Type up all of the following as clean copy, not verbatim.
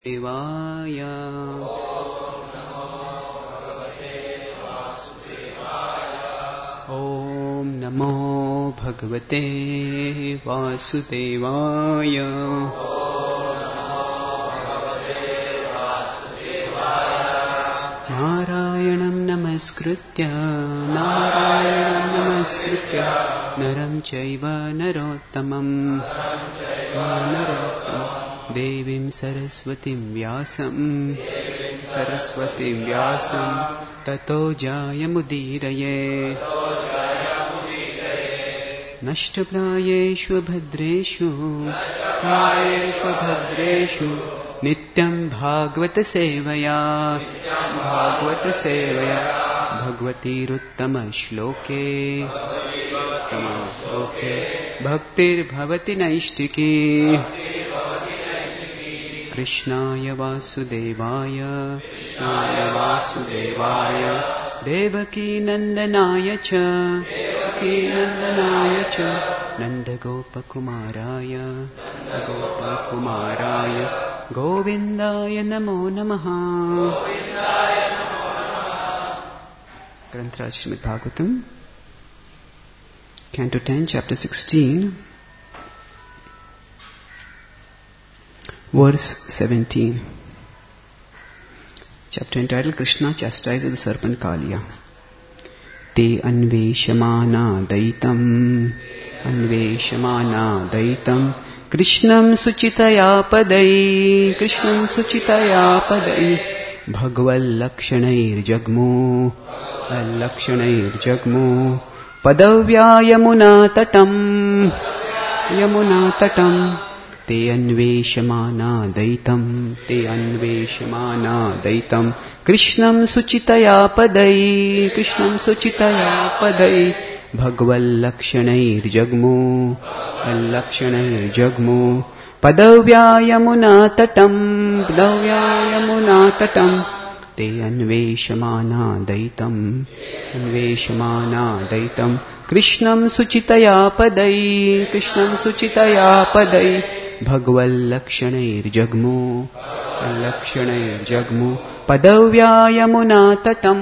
देवाय ॐ नमो भगवते वासुदेवाय नारायणं नमस्कृत्य नरं चैव नरोत्तमं देवीं सरस्वतीं व्यासं ततो जायमुदीरये नष्टप्रायेषु भद्रेषु नित्यं भागवत सेवया भगवतीरुत्तमश्लोके भक्तिर्भवति नैष्टिकी कृष्णाय वासुदेवाय देवकी नंदनाय च नंदगोपकुमाराय गोविंदाय नमो नमः। ग्रंथराज Shrimad Bhagavatam Canto 10 Chapter 16 Verse 17. Chapter entitled Krishna chastises the serpent Kaliya. Te anveshamana daitam Krishnam suchitaya padai Bhagavad lakshanair jagmu Padavya yamuna tatam Te anveshamana daitam Krishnam suchitaya padai Bhagavad lakshanair jagmu Padavya yamuna tatam Te anveshamana daitam Krishnam suchitaya padai Bhagavad lakshanair jagmu Padavya yamuna tatam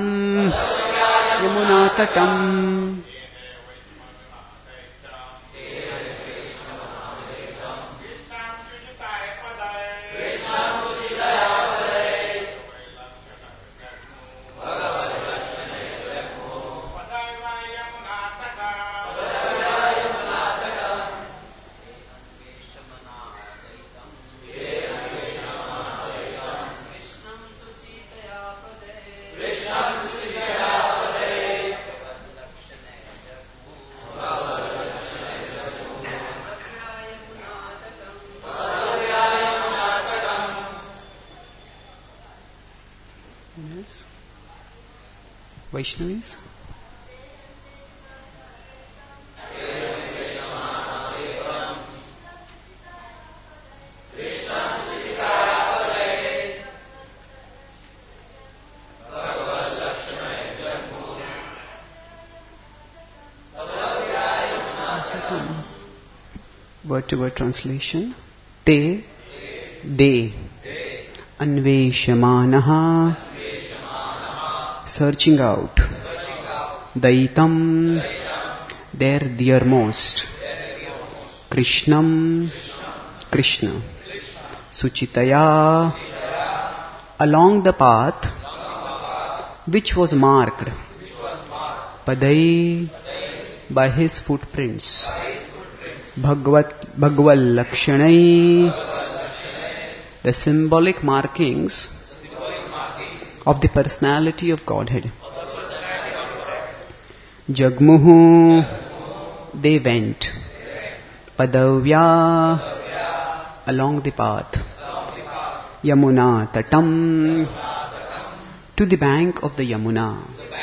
Vaishnavis. Word-to-word translation. They Anveshamanaha searching out Daitam their dearmost Krishna Suchitaya along the path which was marked Padai by his footprints Bhagavad Lakshanai the symbolic markings of the personality of Godhead. Jagmuhu, they went. Padavya, along the path. Yamuna tatam, to the bank of the Yamuna.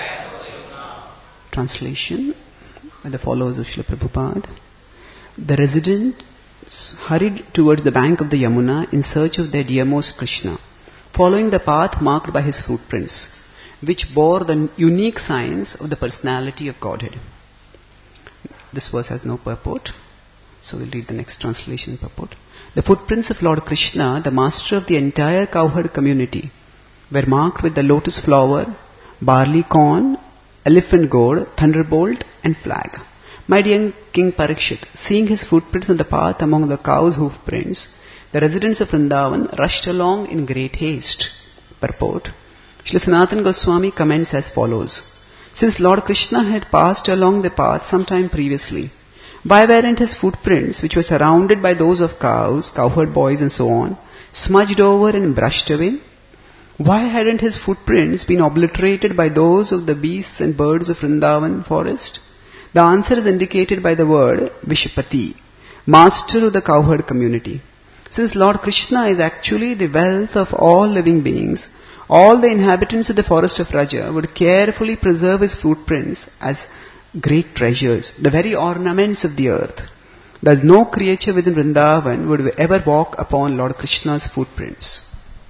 Translation by the followers of Srila Prabhupada. The residents hurried towards the bank of the Yamuna in search of their dearmost Krishna, following the path marked by his footprints, which bore the unique signs of the personality of Godhead. This verse has no purport, so we'll read the next translation purport. The footprints of Lord Krishna, the master of the entire cowherd community, were marked with the lotus flower, barley corn, elephant gourd, thunderbolt and flag. My dear King Parikshit, seeing his footprints on the path among the cows' hoof prints, the residents of Vrindavan rushed along in great haste. Purport. Srila Sanatana Goswami comments as follows. Since Lord Krishna had passed along the path some time previously, why weren't his footprints, which were surrounded by those of cows, cowherd boys and so on, smudged over and brushed away? Why hadn't his footprints been obliterated by those of the beasts and birds of Vrindavan forest? The answer is indicated by the word Vishapati, master of the cowherd community. Since Lord Krishna is actually the wealth of all living beings, all the inhabitants of the forest of Raja would carefully preserve his footprints as great treasures, the very ornaments of the earth. Thus no creature within Vrindavan would ever walk upon Lord Krishna's footprints.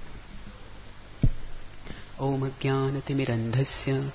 Om Jnanatimirandhasya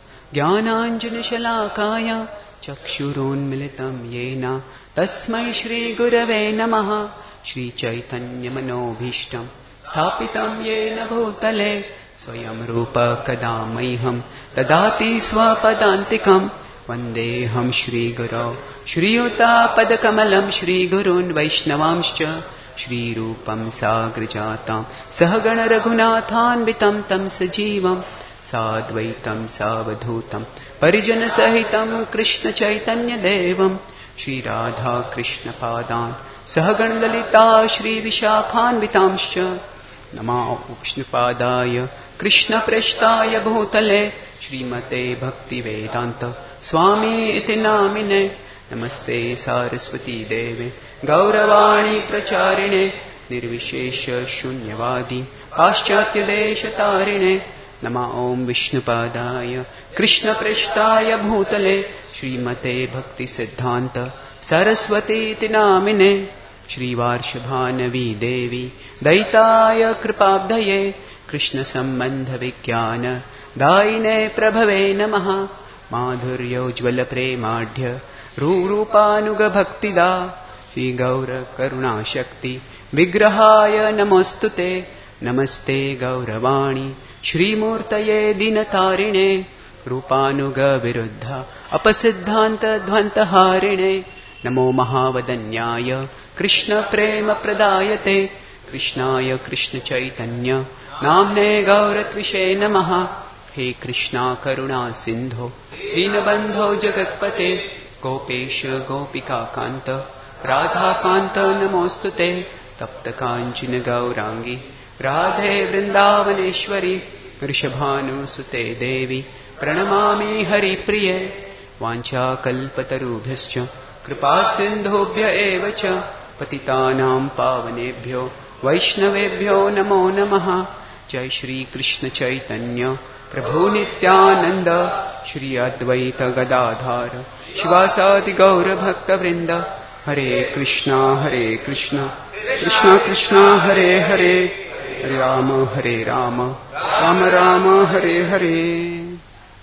Jnananjanashalakaya Chakshurunmilitam Yena Tasmai Shri Gurave Namaha Shri Chaitanya Manobhishtam Sthapitam Yena Bhutale Swayam Rupa Kadamaiham Tadati Swapadantikam Vandeham Shri Guru Shri Yuta Padakamalam Shri Gurun Vaishnavamscha Shri Rupam Sagrajatam Sahagana Raghunathan Vitam Tam Sajivam Sadvaitam Savadhutam Parijana Sahitam Krishna Chaitanya Devam Shri Radha Krishna Padan Sahagana Lalita Shri Vishakhan Vitamscha Nama Vishnupadaya Krishna Preshtaya Bhutale Srimate Bhakti Vedanta Swami Iti Namine Namaste Saraswati Deve Gauravani Pracharine Nirvishesha Shunyavadi Paschatya Desha Tarine Nama Om Vishnupadaya Krishna Preshtaya Bhutale Srimate Bhakti Siddhanta Saraswati Iti Namine Shri Varshabhanavi Devi Daitaya Kripabdaye Krishna Sambandha Vikyana Daine Prabhave Namaha Madhurya Ujvala Premadhya Rurupanuga Bhaktida Shri Gaura Karuna Shakti Vigrahaya Namostute Namaste Gauravani Shri Murtaye Dinatarine Rupanuga Viruddha Apasiddhanta Dhvanta Harine Namo Mahavadanyaya Krishna Prema Pradayate Krishnaya Krishna Chaitanya Namne Gauratvishe Namaha He Krishna Karuna Sindho Dinabandho Jagatpate Gopesha Gopika Kanta Radha Kanta Namostute Tapta Kanchina Gaurangi Radhe Vrindavaneshwari Rishabhanu Sute Devi Pranamami Hari Priye Vancha Kalpatarubhyascha Kripa Sindhobhya Evacha Patitanam Pavanebhyo Vaishnavebhyo Namo Namaha Jai Shri Krishna Chaitanya Prabhu Nityananda Shri Advaita Gadadhara Shivasati Gaura Bhakta Vrinda Hare Krishna Krishna Krishna Hare Hare Hare Rama Rama Rama Hare Hare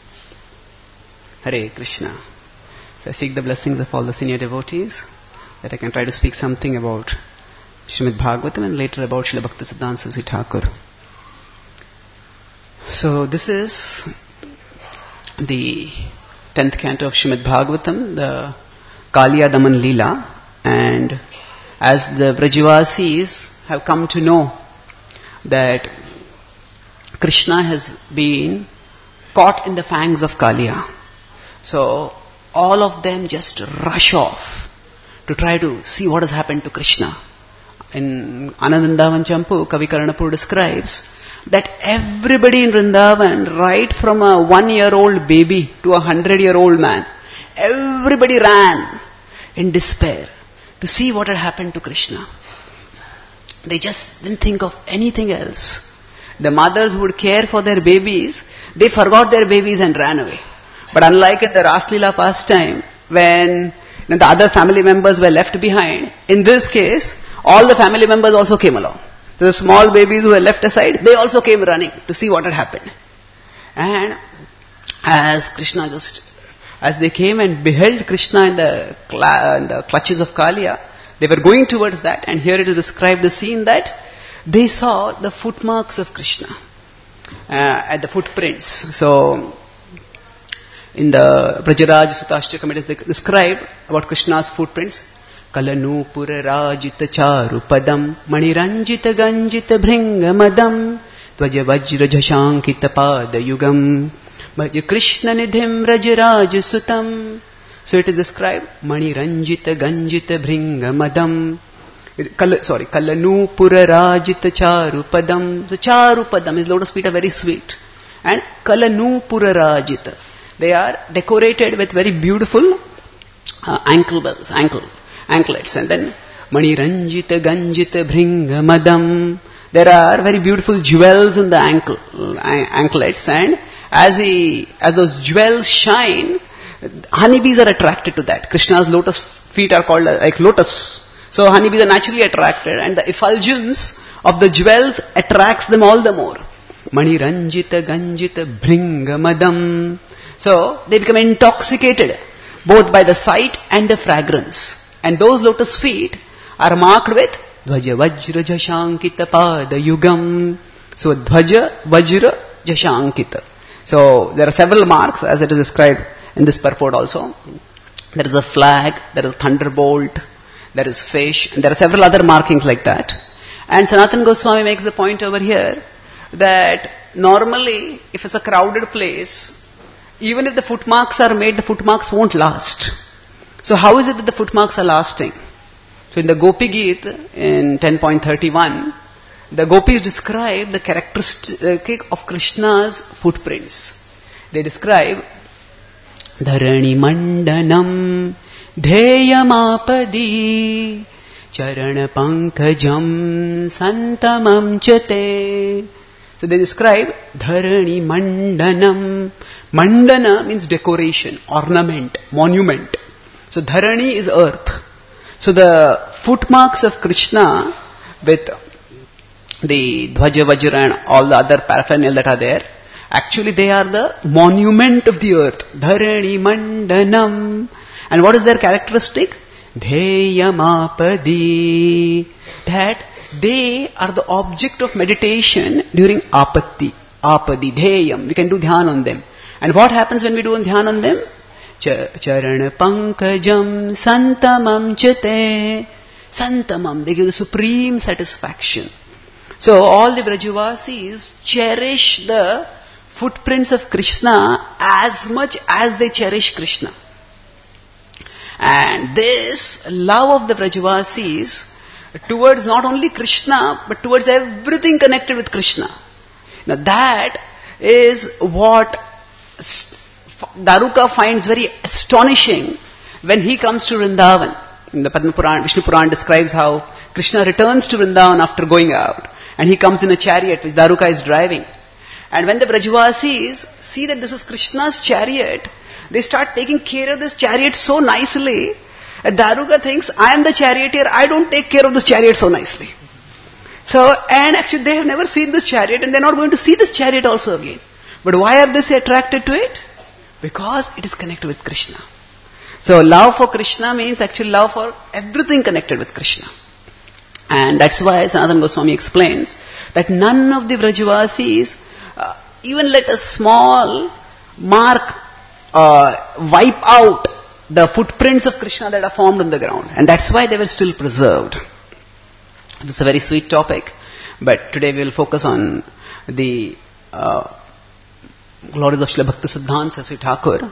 Hare Krishna. So I seek the blessings of all the senior devotees that I can try to speak something about Srimad Bhagavatam and later about Srila Bhaktisiddhanta Saraswati Thakur. So this is the 10th canto of Srimad Bhagavatam, the Kaliya Daman Leela, and as the Vrajavasis have come to know that Krishna has been caught in the fangs of Kaliya, so all of them just rush off to try to see what has happened to Krishna. In Anandandavan Champu, Kavi Karanapur describes that everybody in Vrindavan, right from a 1-year-old baby to a 100-year-old man, everybody ran in despair to see what had happened to Krishna. They just didn't think of anything else. The mothers who would care for their babies, they forgot their babies and ran away. But unlike in the Raslila pastime, when the other family members were left behind, in this case, all the family members also came along. The small babies who were left aside, they also came running to see what had happened. And as they came and beheld Krishna in the clutches of Kaliya, They were going towards that, and here it is described the scene that they saw the footmarks of Krishna at the footprints. So, in the Brajaraj Sutashtakam, it is described about Krishna's footprints. Kalanupura Rajita Charu Padam Maniranjita Ganjita Bhringamadam Tvaja Vajra Jashankita Pada Yugam Bhaja Krishna Nidhim Rajaraj Sutam. So it is described Maniranjita Ganjita Bhringamadam. Kalanupura Rajita Charu Padam. The Charu Padam, his lotus feet are very sweet. And Kalanupura Rajita, they are decorated with very beautiful anklets. And then Maniranjita Ganjita Bhringamadam. There are very beautiful jewels in the anklets, and as those jewels shine, honeybees are attracted to that. Krishna's lotus feet are called like lotus. So honeybees are naturally attracted, and the effulgence of the jewels attracts them all the more. Maniranjita Ganjita Bhringamadam. So they become intoxicated both by the sight and the fragrance. And those lotus feet are marked with Dvaja Vajra Jashankita Pada Yugam. So Dvaja Vajra Jashankita. So there are several marks as it is described in this purport also. There is a flag, there is a thunderbolt, there is fish, and there are several other markings like that. And Sanatana Goswami makes the point over here that normally if it's a crowded place, even if the footmarks are made, the footmarks won't last. So how is it that the footmarks are lasting? So in the Gopi Geet in 10.31, the gopis describe the characteristic of Krishna's footprints. They describe Dharani Mandanam Dheyamapadi Charana Pankajam Santamam Chate. So they describe Dharani Mandanam. Mandana means decoration, ornament, monument. So Dharani is earth. So the footmarks of Krishna with the Dvaja Vajra and all the other paraphernalia that are there, actually they are the monument of the earth. Dharani Mandanam. And what is their characteristic? Dheyamapadi. That they are the object of meditation during apatti. Apadi, dheyam. We can do dhyan on them. And what happens when we do dhyan on them? Charana pankajam santamam chate. Santamam, they give the supreme satisfaction. So all the Brajavasis cherish the footprints of Krishna as much as they cherish Krishna. And this love of the Brajavasis towards not only Krishna, but towards everything connected with Krishna. Now that is what Daruka finds very astonishing when he comes to Vrindavan. In the Padma Purana, Vishnu Purana describes how Krishna returns to Vrindavan after going out. And he comes in a chariot which Daruka is driving. And when the Brajavasis see that this is Krishna's chariot, they start taking care of this chariot so nicely that Daruka thinks, I am the charioteer, I don't take care of this chariot so nicely. So, and actually they have never seen this chariot and they are not going to see this chariot also again. But why are they so attracted to it? Because it is connected with Krishna. So love for Krishna means actually love for everything connected with Krishna. And that's why Sanatana Goswami explains that none of the Brajavasis even let a small mark wipe out the footprints of Krishna that are formed on the ground. And that's why they were still preserved. This is a very sweet topic, but today we will focus on the glories of Srila Bhakti Siddhanta Saraswati Thakur.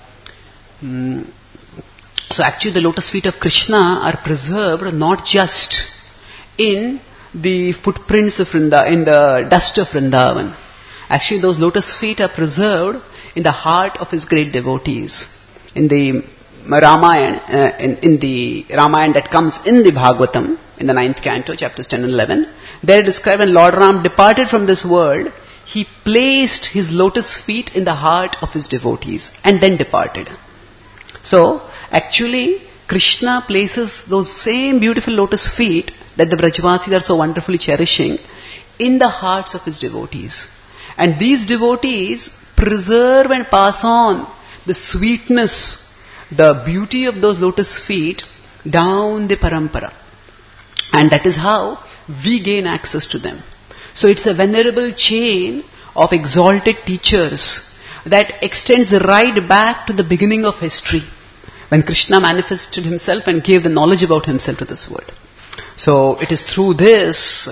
So actually the lotus feet of Krishna are preserved not just in the footprints of Vrindavan, in the dust of Vrindavan. Actually those lotus feet are preserved in the heart of his great devotees. In the Ramayana, in the Ramayana that comes in the Bhagavatam, in the 9th canto, chapters 10 and 11, there described when Lord Ram departed from this world, he placed his lotus feet in the heart of his devotees and then departed. So, actually, Krishna places those same beautiful lotus feet that the Brajavasis are so wonderfully cherishing in the hearts of his devotees. And these devotees preserve and pass on the sweetness, the beauty of those lotus feet down the parampara. And that is how we gain access to them. So it's a venerable chain of exalted teachers that extends right back to the beginning of history, when Krishna manifested himself and gave the knowledge about himself to this world. So it is through this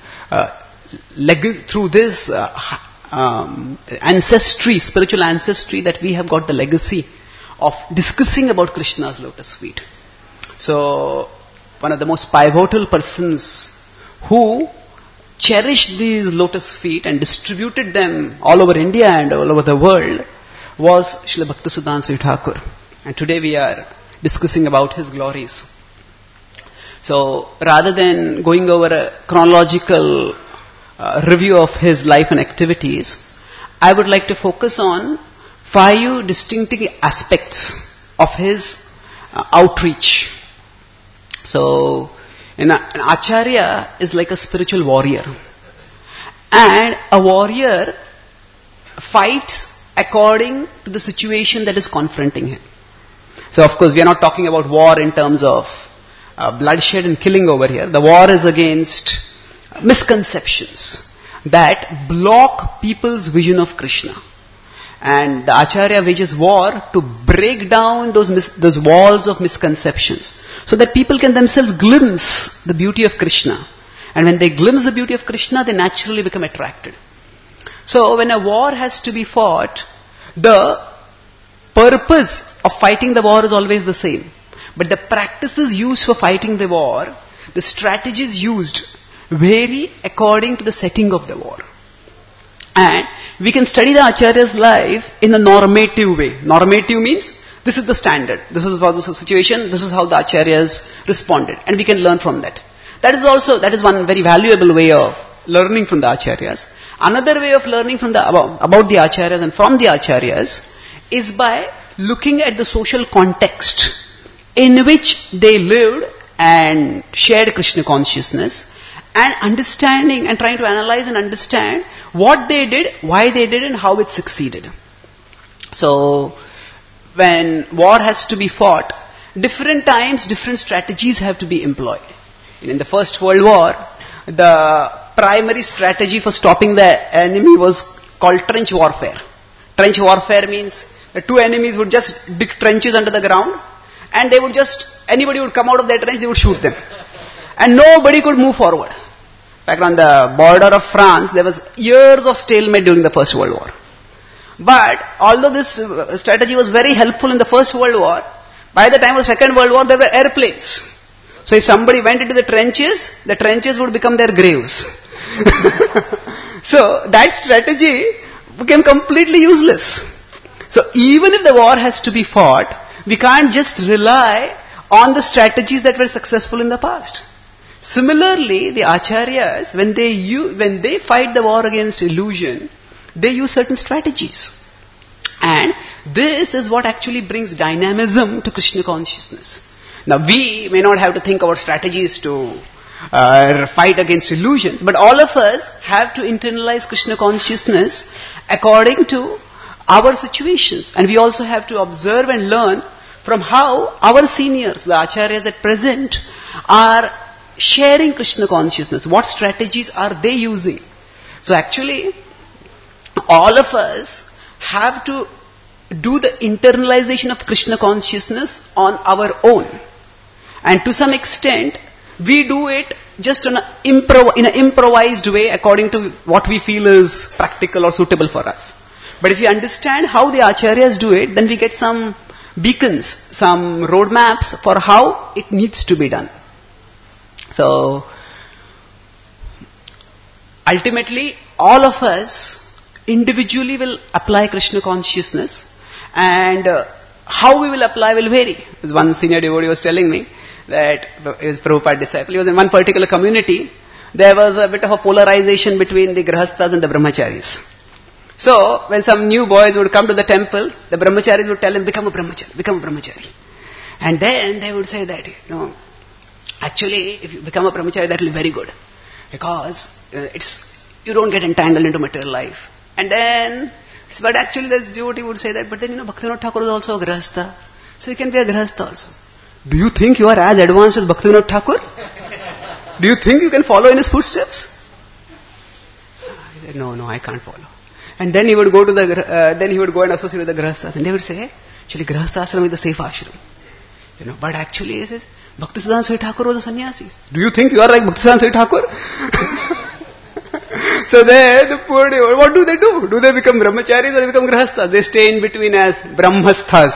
ancestry, spiritual ancestry, that we have got the legacy of discussing about Krishna's lotus feet. So one of the most pivotal persons who cherished these lotus feet and distributed them all over India and all over the world was Srila Bhaktisiddhanta Saraswati Thakur. And today we are discussing about his glories. So rather than going over a chronological review of his life and activities, I would like to focus on 5 distinctive aspects of his outreach. So an acharya is like a spiritual warrior, and a warrior fights according to the situation that is confronting him. So of course we are not talking about war in terms of bloodshed and killing over here. The war is against misconceptions that block people's vision of Krishna. And the acharya wages war to break down those walls of misconceptions, so that people can themselves glimpse the beauty of Krishna. And when they glimpse the beauty of Krishna, they naturally become attracted. So when a war has to be fought, the purpose of fighting the war is always the same. But the practices used for fighting the war, the strategies used, vary according to the setting of the war. And we can study the acharya's life in a normative way. Normative means this is the standard. This is for the situation. This is how the acharyas responded. And we can learn from that. That is one very valuable way of learning from the acharyas. Another way of learning from about the acharyas and from the acharyas is by looking at the social context in which they lived and shared Krishna consciousness, and understanding and trying to analyze and understand what they did, why they did, and how it succeeded. So when war has to be fought, different times, different strategies have to be employed. In the First World War, the primary strategy for stopping the enemy was called trench warfare. Trench warfare means the 2 enemies would just dig trenches under the ground, and anybody would come out of their trench, they would shoot them. And nobody could move forward. In fact, on the border of France, there was years of stalemate during the First World War. But although this strategy was very helpful in the First World War, by the time of the Second World War, there were airplanes. So if somebody went into the trenches would become their graves. So that strategy became completely useless. So even if the war has to be fought, we can't just rely on the strategies that were successful in the past. Similarly, the acharyas, when they fight the war against illusion, they use certain strategies. And this is what actually brings dynamism to Krishna consciousness. Now we may not have to think about strategies to fight against illusion, but all of us have to internalize Krishna consciousness according to our situations. And we also have to observe and learn from how our seniors, the acharyas at present, are sharing Krishna consciousness. What strategies are they using? So actually, all of us have to do the internalization of Krishna consciousness on our own. And to some extent, we do it just in an improvised way according to what we feel is practical or suitable for us. But if you understand how the acharyas do it, then we get some beacons, some roadmaps for how it needs to be done. So, ultimately, all of us individually will apply Krishna consciousness, and how we will apply will vary. As one senior devotee was telling me that he was Prabhupada disciple. He was in one particular community. There was a bit of a polarization between the grahasthas and the brahmacharis. So, when some new boys would come to the temple, the brahmacharis would tell him, become a brahmachari. And then they would say that, actually, if you become a brahmachari, that will be very good. Because you don't get entangled into material life. And then, but actually the devotee would say that, but then Bhaktivinoda Thakur is also a grahastha. So you can be a grahastha also. do you think you are as advanced as Bhaktivinoda Thakur? Do you think you can follow in his footsteps? He said, no, I can't follow. And then he would go to then he would go and associate with the Grahasthas, and they would say, actually Grahastha ashram is the safe ashram. But actually he says, Bhaktisiddhanta Saraswati Thakur was a sannyasi. Do you think you are like Bhaktisiddhanta Saraswati Thakur? So there, the poor, what do they do? Do they become brahmacharis or they become grahasthas? They stay in between as brahmasthas.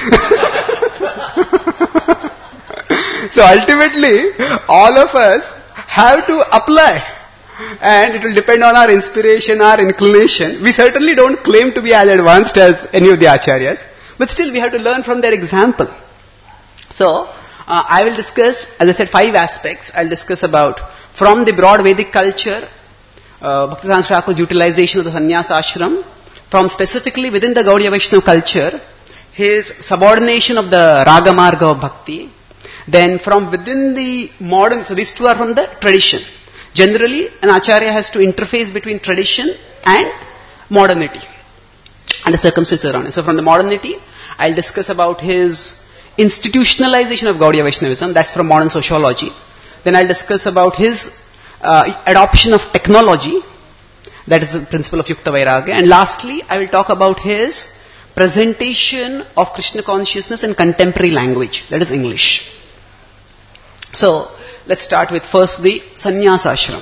So ultimately, all of us have to apply. And it will depend on our inspiration, our inclination. We certainly don't claim to be as advanced as any of the acharyas. But still, we have to learn from their example. So, I will discuss, as I said, 5 aspects. I'll discuss about, from the broad Vedic culture, Bhaktisiddhanta Thakur's utilization of the sannyasa ashram, from specifically within the Gaudiya Vaishnava culture, his subordination of the Raga Marga of Bhakti, then from within the modern, so these 2 are from the tradition. Generally, an acharya has to interface between tradition and modernity and the circumstances around it. So from the modernity, I'll discuss about his institutionalization of Gaudiya Vaishnavism, that's from modern sociology. Then I'll discuss about his adoption of technology, that is the principle of Yukta Vairagya. And lastly, I will talk about his presentation of Krishna consciousness in contemporary language, that is English. So, let's start with first the sannyasa ashram.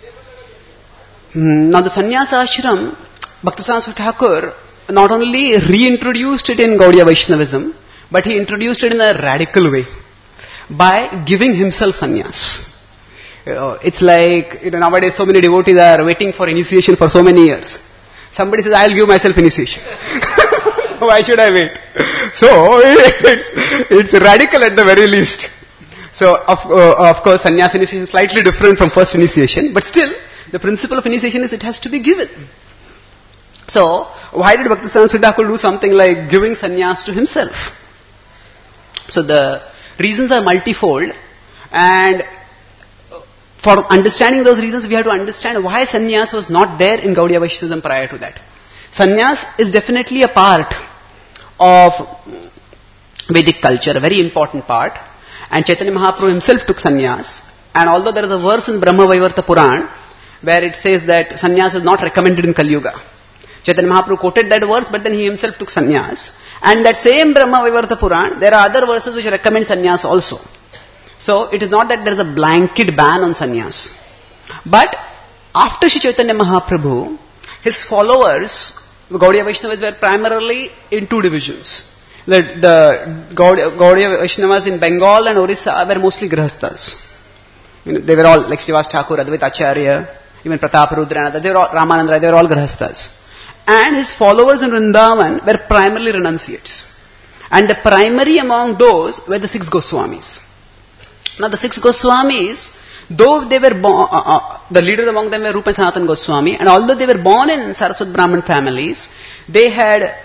Now the sannyasa ashram, Bhaktisiddhanta Saraswati Thakur not only reintroduced it in Gaudiya Vaishnavism, but he introduced it in a radical way by giving himself sannyas. It's like, nowadays so many devotees are waiting for initiation for so many years. Somebody says, I'll give myself initiation. Why should I wait? So, it's radical at the very least. So, of course, sannyasa initiation is slightly different from first initiation, but still, the principle of initiation is it has to be given. So, why did Bhaktisiddhanta Saraswati Thakur do something like giving sannyas to himself? So, the reasons are multifold, and for understanding those reasons, we have to understand why sannyas was not there in Gaudiya Vaishnavism prior to that. Sannyas is definitely a part of Vedic culture, a very important part. And Chaitanya Mahaprabhu himself took sannyas. And although there is a verse in Brahma Vaivarta Puran where it says that sannyas is not recommended in Kali Yuga, Chaitanya Mahaprabhu quoted that verse, but then he himself took sannyas. And that same Brahma Vaivarta Puran, there are other verses which recommend sannyas also. So, it is not that there is a blanket ban on sannyas. But, after Shri Chaitanya Mahaprabhu, his followers, the Gaudiya Vaishnavas, were primarily in 2 divisions. The Gaudiya Vaishnavas in Bengal and Orissa were mostly Grahasthas. They were all, like Srivas Thakur, Advaita Acharya, even Pratap Rudra, they were all, Ramananda Rai, they were all Grahasthas. And his followers in Vrindavan were primarily renunciates. And the primary among those were the 6 Goswamis. Now the 6 Goswamis, though they were born, the leaders among them were Rupa and Sanatana Goswami, and although they were born in Saraswat Brahmin families, they had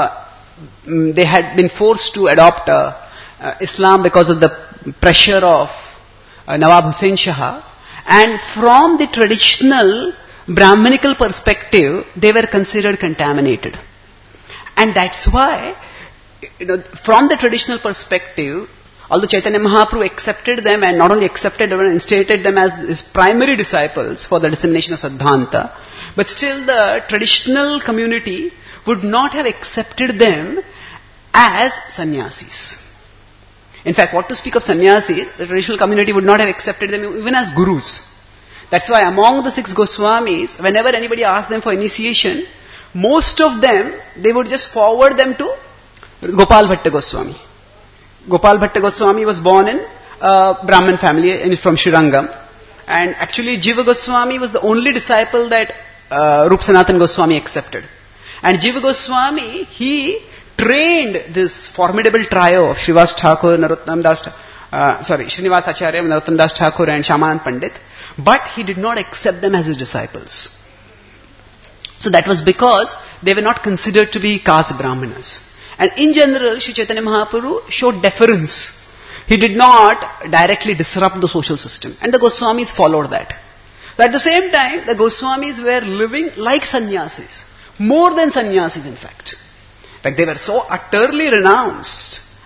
been forced to adopt Islam because of the pressure of Nawab Hussain Shah, and from the traditional Brahminical perspective, they were considered contaminated. And that's why, from the traditional perspective, although Chaitanya Mahaprabhu accepted them, and not only accepted them, and instated them as his primary disciples for the dissemination of Siddhanta, but still the traditional community would not have accepted them as sannyasis. In fact, what to speak of sannyasis, the traditional community would not have accepted them even as gurus. That's why among the 6 Goswamis, whenever anybody asked them for initiation, most of them, they would just forward them to Gopal Bhatta Goswami. Gopal Bhatta Goswami was born in a Brahmin family from Srirangam. And actually Jiva Goswami was the only disciple that Rup Sanatan Goswami accepted. And Jiva Goswami, he trained this formidable trio of Srivas Thakur, Srinivas Acharya, Narottam Das Thakur and Shyamanand Pandit. But he did not accept them as his disciples. So that was because they were not considered to be caste Brahmanas. And in general, Sri Chaitanya Mahaprabhu showed deference. He did not directly disrupt the social system. And the Goswamis followed that. But at the same time, the Goswamis were living like sannyasis. More than sannyasis, in fact. In fact, they were so utterly renounced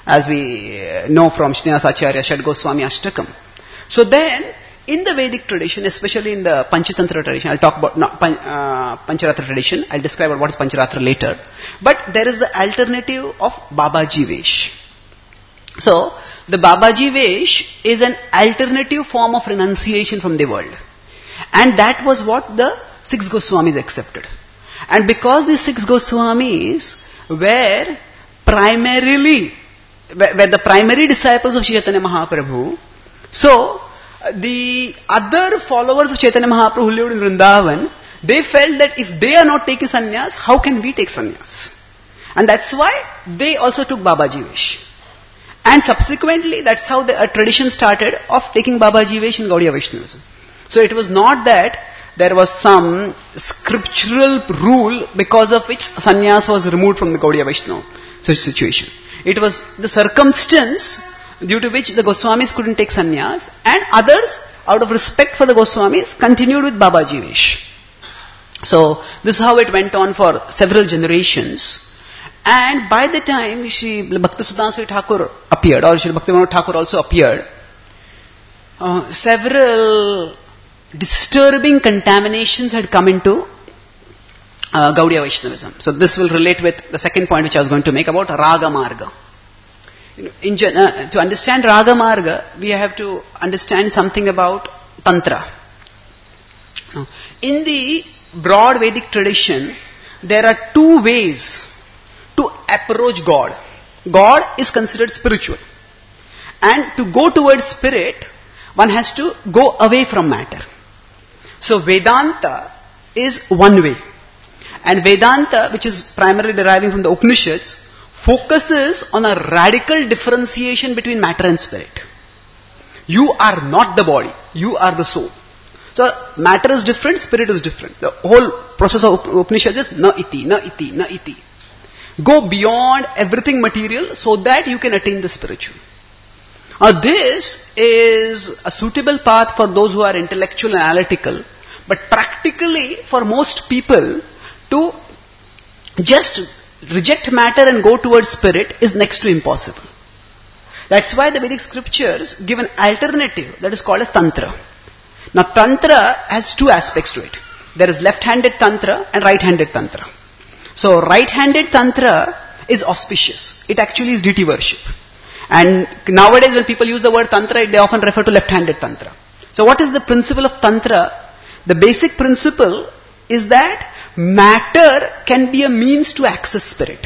as we know from Srinivas Acharya Shad Goswami Ashtakam. So then, in the Vedic tradition, especially in the Panchatantra tradition, I'll talk about Pancharatra tradition, I'll describe what is Pancharatra later, but there is the alternative of Babaji Vesh. So, the Babaji Vesh is an alternative form of renunciation from the world. And that was what the 6 Goswamis accepted. And because these 6 Goswamis were the primary disciples of Chaitanya Mahaprabhu, so the other followers of Chaitanya Mahaprabhu who lived in Vrindavan, they felt that if they are not taking sannyas, how can we take sannyas? And that's why they also took Babaji Vesh. And subsequently, that's how a tradition started of taking Babaji Vesh in Gaudiya Vaishnavism. So it was not that there was some scriptural rule because of which sannyas was removed from the Gaudiya Vaishnava situation. It was the circumstance due to which the Goswamis couldn't take sannyas, and others, out of respect for the Goswamis, continued with Babaji Vesh. So this is how it went on for several generations. And by the time Shri Bhaktisiddhanta Swami Thakur appeared, or Shri Bhaktivinoda Thakur also appeared, several disturbing contaminations had come into Gaudiya Vaishnavism. So this will relate with the second point which I was going to make about Raga Marga. To understand Raga Marga, we have to understand something about Tantra. In the broad Vedic tradition, there are 2 ways to approach God. God is considered spiritual. And to go towards spirit, one has to go away from matter. So Vedanta is one way. And Vedanta, which is primarily deriving from the Upanishads, focuses on a radical differentiation between matter and spirit. You are not the body, you are the soul. So matter is different, spirit is different. The whole process of Upanishads is na iti, na iti, na iti. Go beyond everything material so that you can attain the spiritual. This is a suitable path for those who are intellectual and analytical, but practically for most people to just reject matter and go towards spirit is next to impossible. That's why the Vedic scriptures give an alternative that is called as Tantra. Now Tantra has 2 aspects to it. There is left-handed Tantra and right-handed Tantra. So right-handed Tantra is auspicious. It actually is deity worship. And nowadays when people use the word Tantra, they often refer to left-handed Tantra. So what is the principle of Tantra? The basic principle is that matter can be a means to access spirit.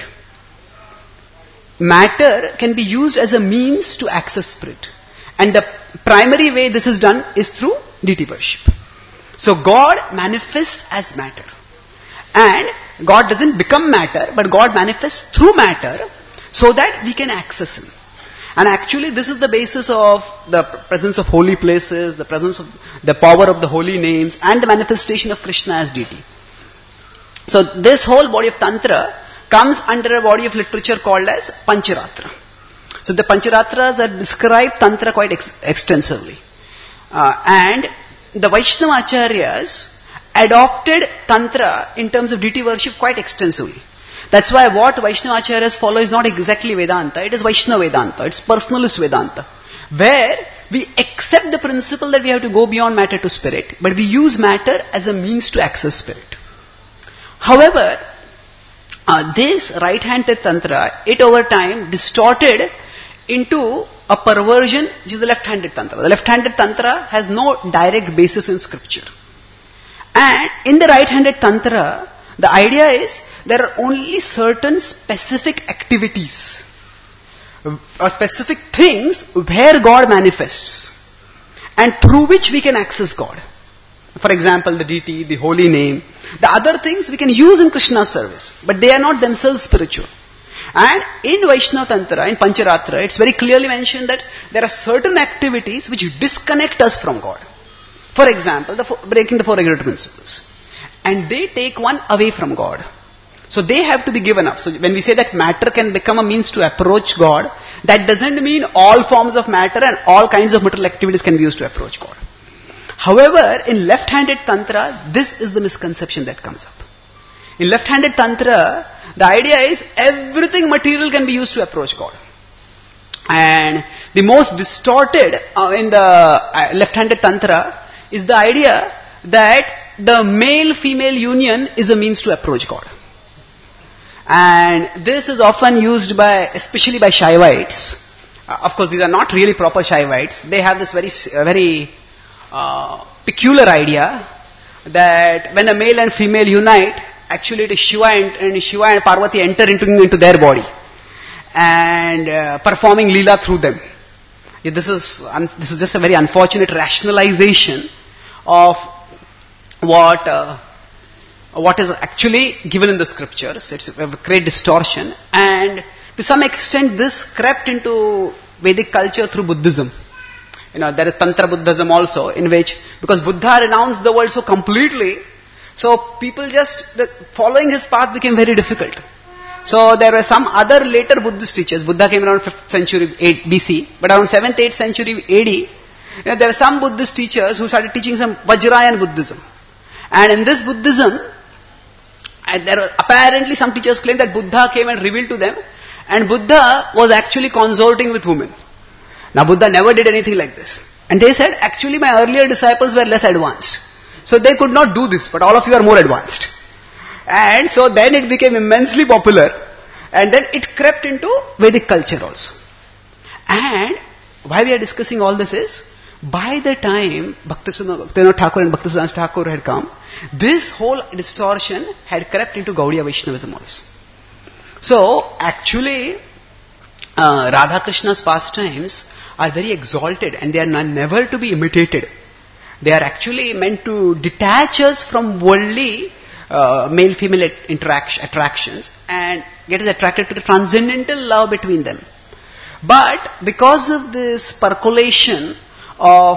Matter can be used as a means to access spirit. And the primary way this is done is through deity worship. So God manifests as matter. And God doesn't become matter, but God manifests through matter so that we can access Him. And actually this is the basis of the presence of holy places, the presence of the power of the holy names, and the manifestation of Krishna as deity. So this whole body of Tantra comes under a body of literature called as Pancharatra. So the Pancharatras that describe Tantra quite extensively. And the Vaishnava Acharyas adopted Tantra in terms of deity worship quite extensively. That's why what Vaishnava Acharyas follow is not exactly Vedanta, it is Vaishnava Vedanta, it's personalist Vedanta, where we accept the principle that we have to go beyond matter to spirit, but we use matter as a means to access spirit. However, this right-handed Tantra, it over time distorted into a perversion which is the left-handed Tantra. The left-handed Tantra has no direct basis in scripture. And in the right-handed Tantra, the idea is there are only certain specific activities or specific things where God manifests and through which we can access God. For example, the deity, the holy name. The other things we can use in Krishna's service, but they are not themselves spiritual. And in Vaishnava Tantra, in Pancharatra, it's very clearly mentioned that there are certain activities which disconnect us from God. For example, breaking the 4 regulatory principles. And they take one away from God. So they have to be given up. So when we say that matter can become a means to approach God, that doesn't mean all forms of matter and all kinds of material activities can be used to approach God. However, in left-handed Tantra, this is the misconception that comes up. In left-handed Tantra, the idea is everything material can be used to approach God. And the most distorted in the left-handed tantra is the idea that the male-female union is a means to approach God. And this is often used by, especially by Shaivites. Of course, these are not really proper Shaivites. They have this very peculiar idea that when a male and female unite, actually it is Shiva and Parvati enter into their body and performing Leela through them. This is just a very unfortunate rationalization of what is actually given in the scriptures. It's a great distortion, and to some extent this crept into Vedic culture through Buddhism. There is Tantra Buddhism also, in which, because Buddha renounced the world so completely, so people following his path became very difficult. So there were some other later Buddhist teachers. Buddha came around 5th century BC, but around 7th, 8th century AD, there were some Buddhist teachers who started teaching some Vajrayana Buddhism. And in this Buddhism, there were apparently some teachers claim that Buddha came and revealed to them, and Buddha was actually consorting with women. Now Buddha never did anything like this. And they said, actually my earlier disciples were less advanced. So they could not do this, but all of you are more advanced. And so then it became immensely popular, and then it crept into Vedic culture also. And why we are discussing all this is, by the time Bhaktivinoda Thakur and Bhaktisiddhanta Thakur had come, this whole distortion had crept into Gaudiya Vaishnavism also. So actually, Radha Krishna's pastimes are very exalted, and they are never to be imitated. They are actually meant to detach us from worldly male-female attractions and get us attracted to the transcendental love between them. But because of this percolation of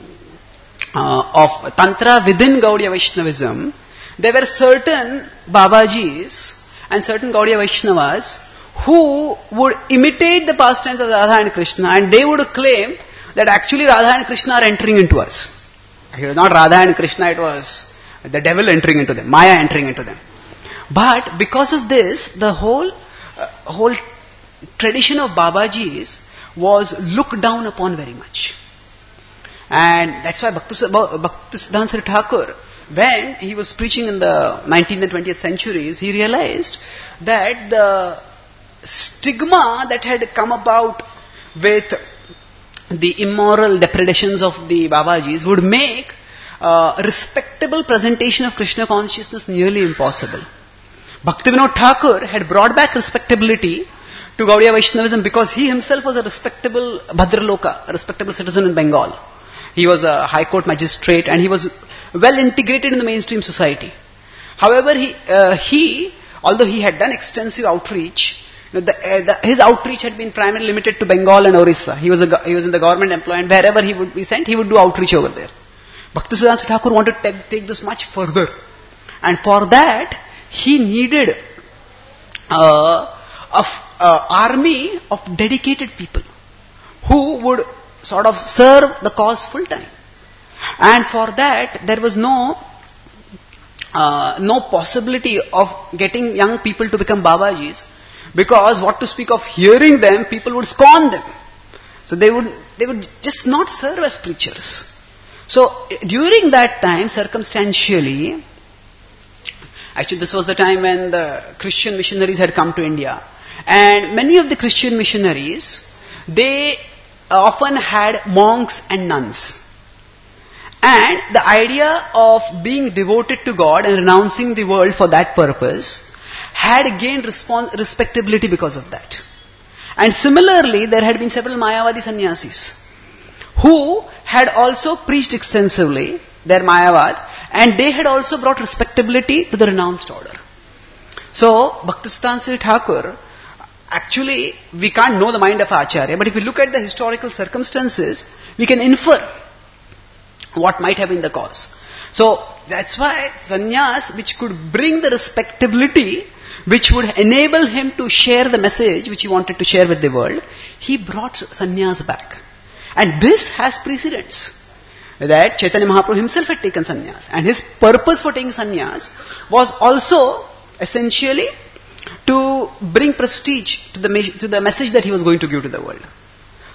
Tantra within Gaudiya Vaishnavism, there were certain Babajis and certain Gaudiya Vaishnavas who would imitate the pastimes of Radha and Krishna, and they would claim that actually Radha and Krishna are entering into us. It was not Radha and Krishna, it was the devil entering into them, Maya entering into them. But because of this, the whole tradition of Babajis was looked down upon very much. And that's why Bhaktisiddhanta Thakur, when he was preaching in the 19th and 20th centuries, he realized that the stigma that had come about with the immoral depredations of the Babajis would make respectable presentation of Krishna consciousness nearly impossible. Bhaktivinoda Thakur had brought back respectability to Gaudiya Vaishnavism because he himself was a respectable Bhadraloka, a respectable citizen in Bengal. He was a high court magistrate and he was well integrated in the mainstream society. However, although he had done extensive outreach, his outreach had been primarily limited to Bengal and Orissa. He was in the government employ, and wherever he would be sent, he would do outreach over there. Bhaktisiddhanta Thakur wanted to take this much further, and for that he needed an army of dedicated people who would sort of serve the cause full time. And for that there was no possibility of getting young people to become Babajis, because what to speak of hearing them, people would scorn them. So they would just not serve as preachers. So during that time, circumstantially, actually this was the time when the Christian missionaries had come to India, and many of the Christian missionaries, they often had monks and nuns. And the idea of being devoted to God and renouncing the world for that purpose had gained respectability because of that. And similarly, there had been several Mayavadi sannyasis who had also preached extensively their Mayavad, and they had also brought respectability to the renounced order. So, Bhaktisiddhanta Thakur, actually, we can't know the mind of Acharya, but if we look at the historical circumstances, we can infer what might have been the cause. So, that's why sannyas, which could bring the respectability, which would enable him to share the message which he wanted to share with the world, he brought sannyas back. And this has precedence. That Chaitanya Mahaprabhu himself had taken sannyas. And his purpose for taking sannyas was also essentially to bring prestige to the message that he was going to give to the world.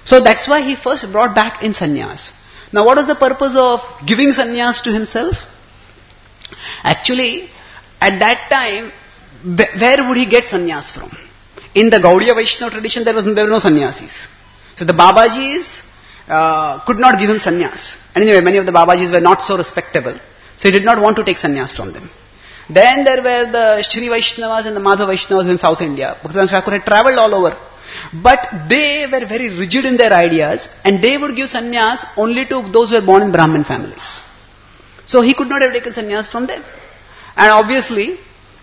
So that's why he first brought back in sannyas. Now what was the purpose of giving sannyas to himself? Actually, at that time, where would he get sannyas from? In the Gaudiya Vaishnava tradition, there were no sannyasis. So the Babajis could not give him sannyas. And anyway, many of the Babajis were not so respectable. So he did not want to take sannyas from them. Then there were the Shri Vaishnavas and the Madhava Vaishnavas in South India. Bhaktivedanta Thakur had travelled all over. But they were very rigid in their ideas, and they would give sannyas only to those who were born in Brahmin families. So he could not have taken sannyas from them. And obviously,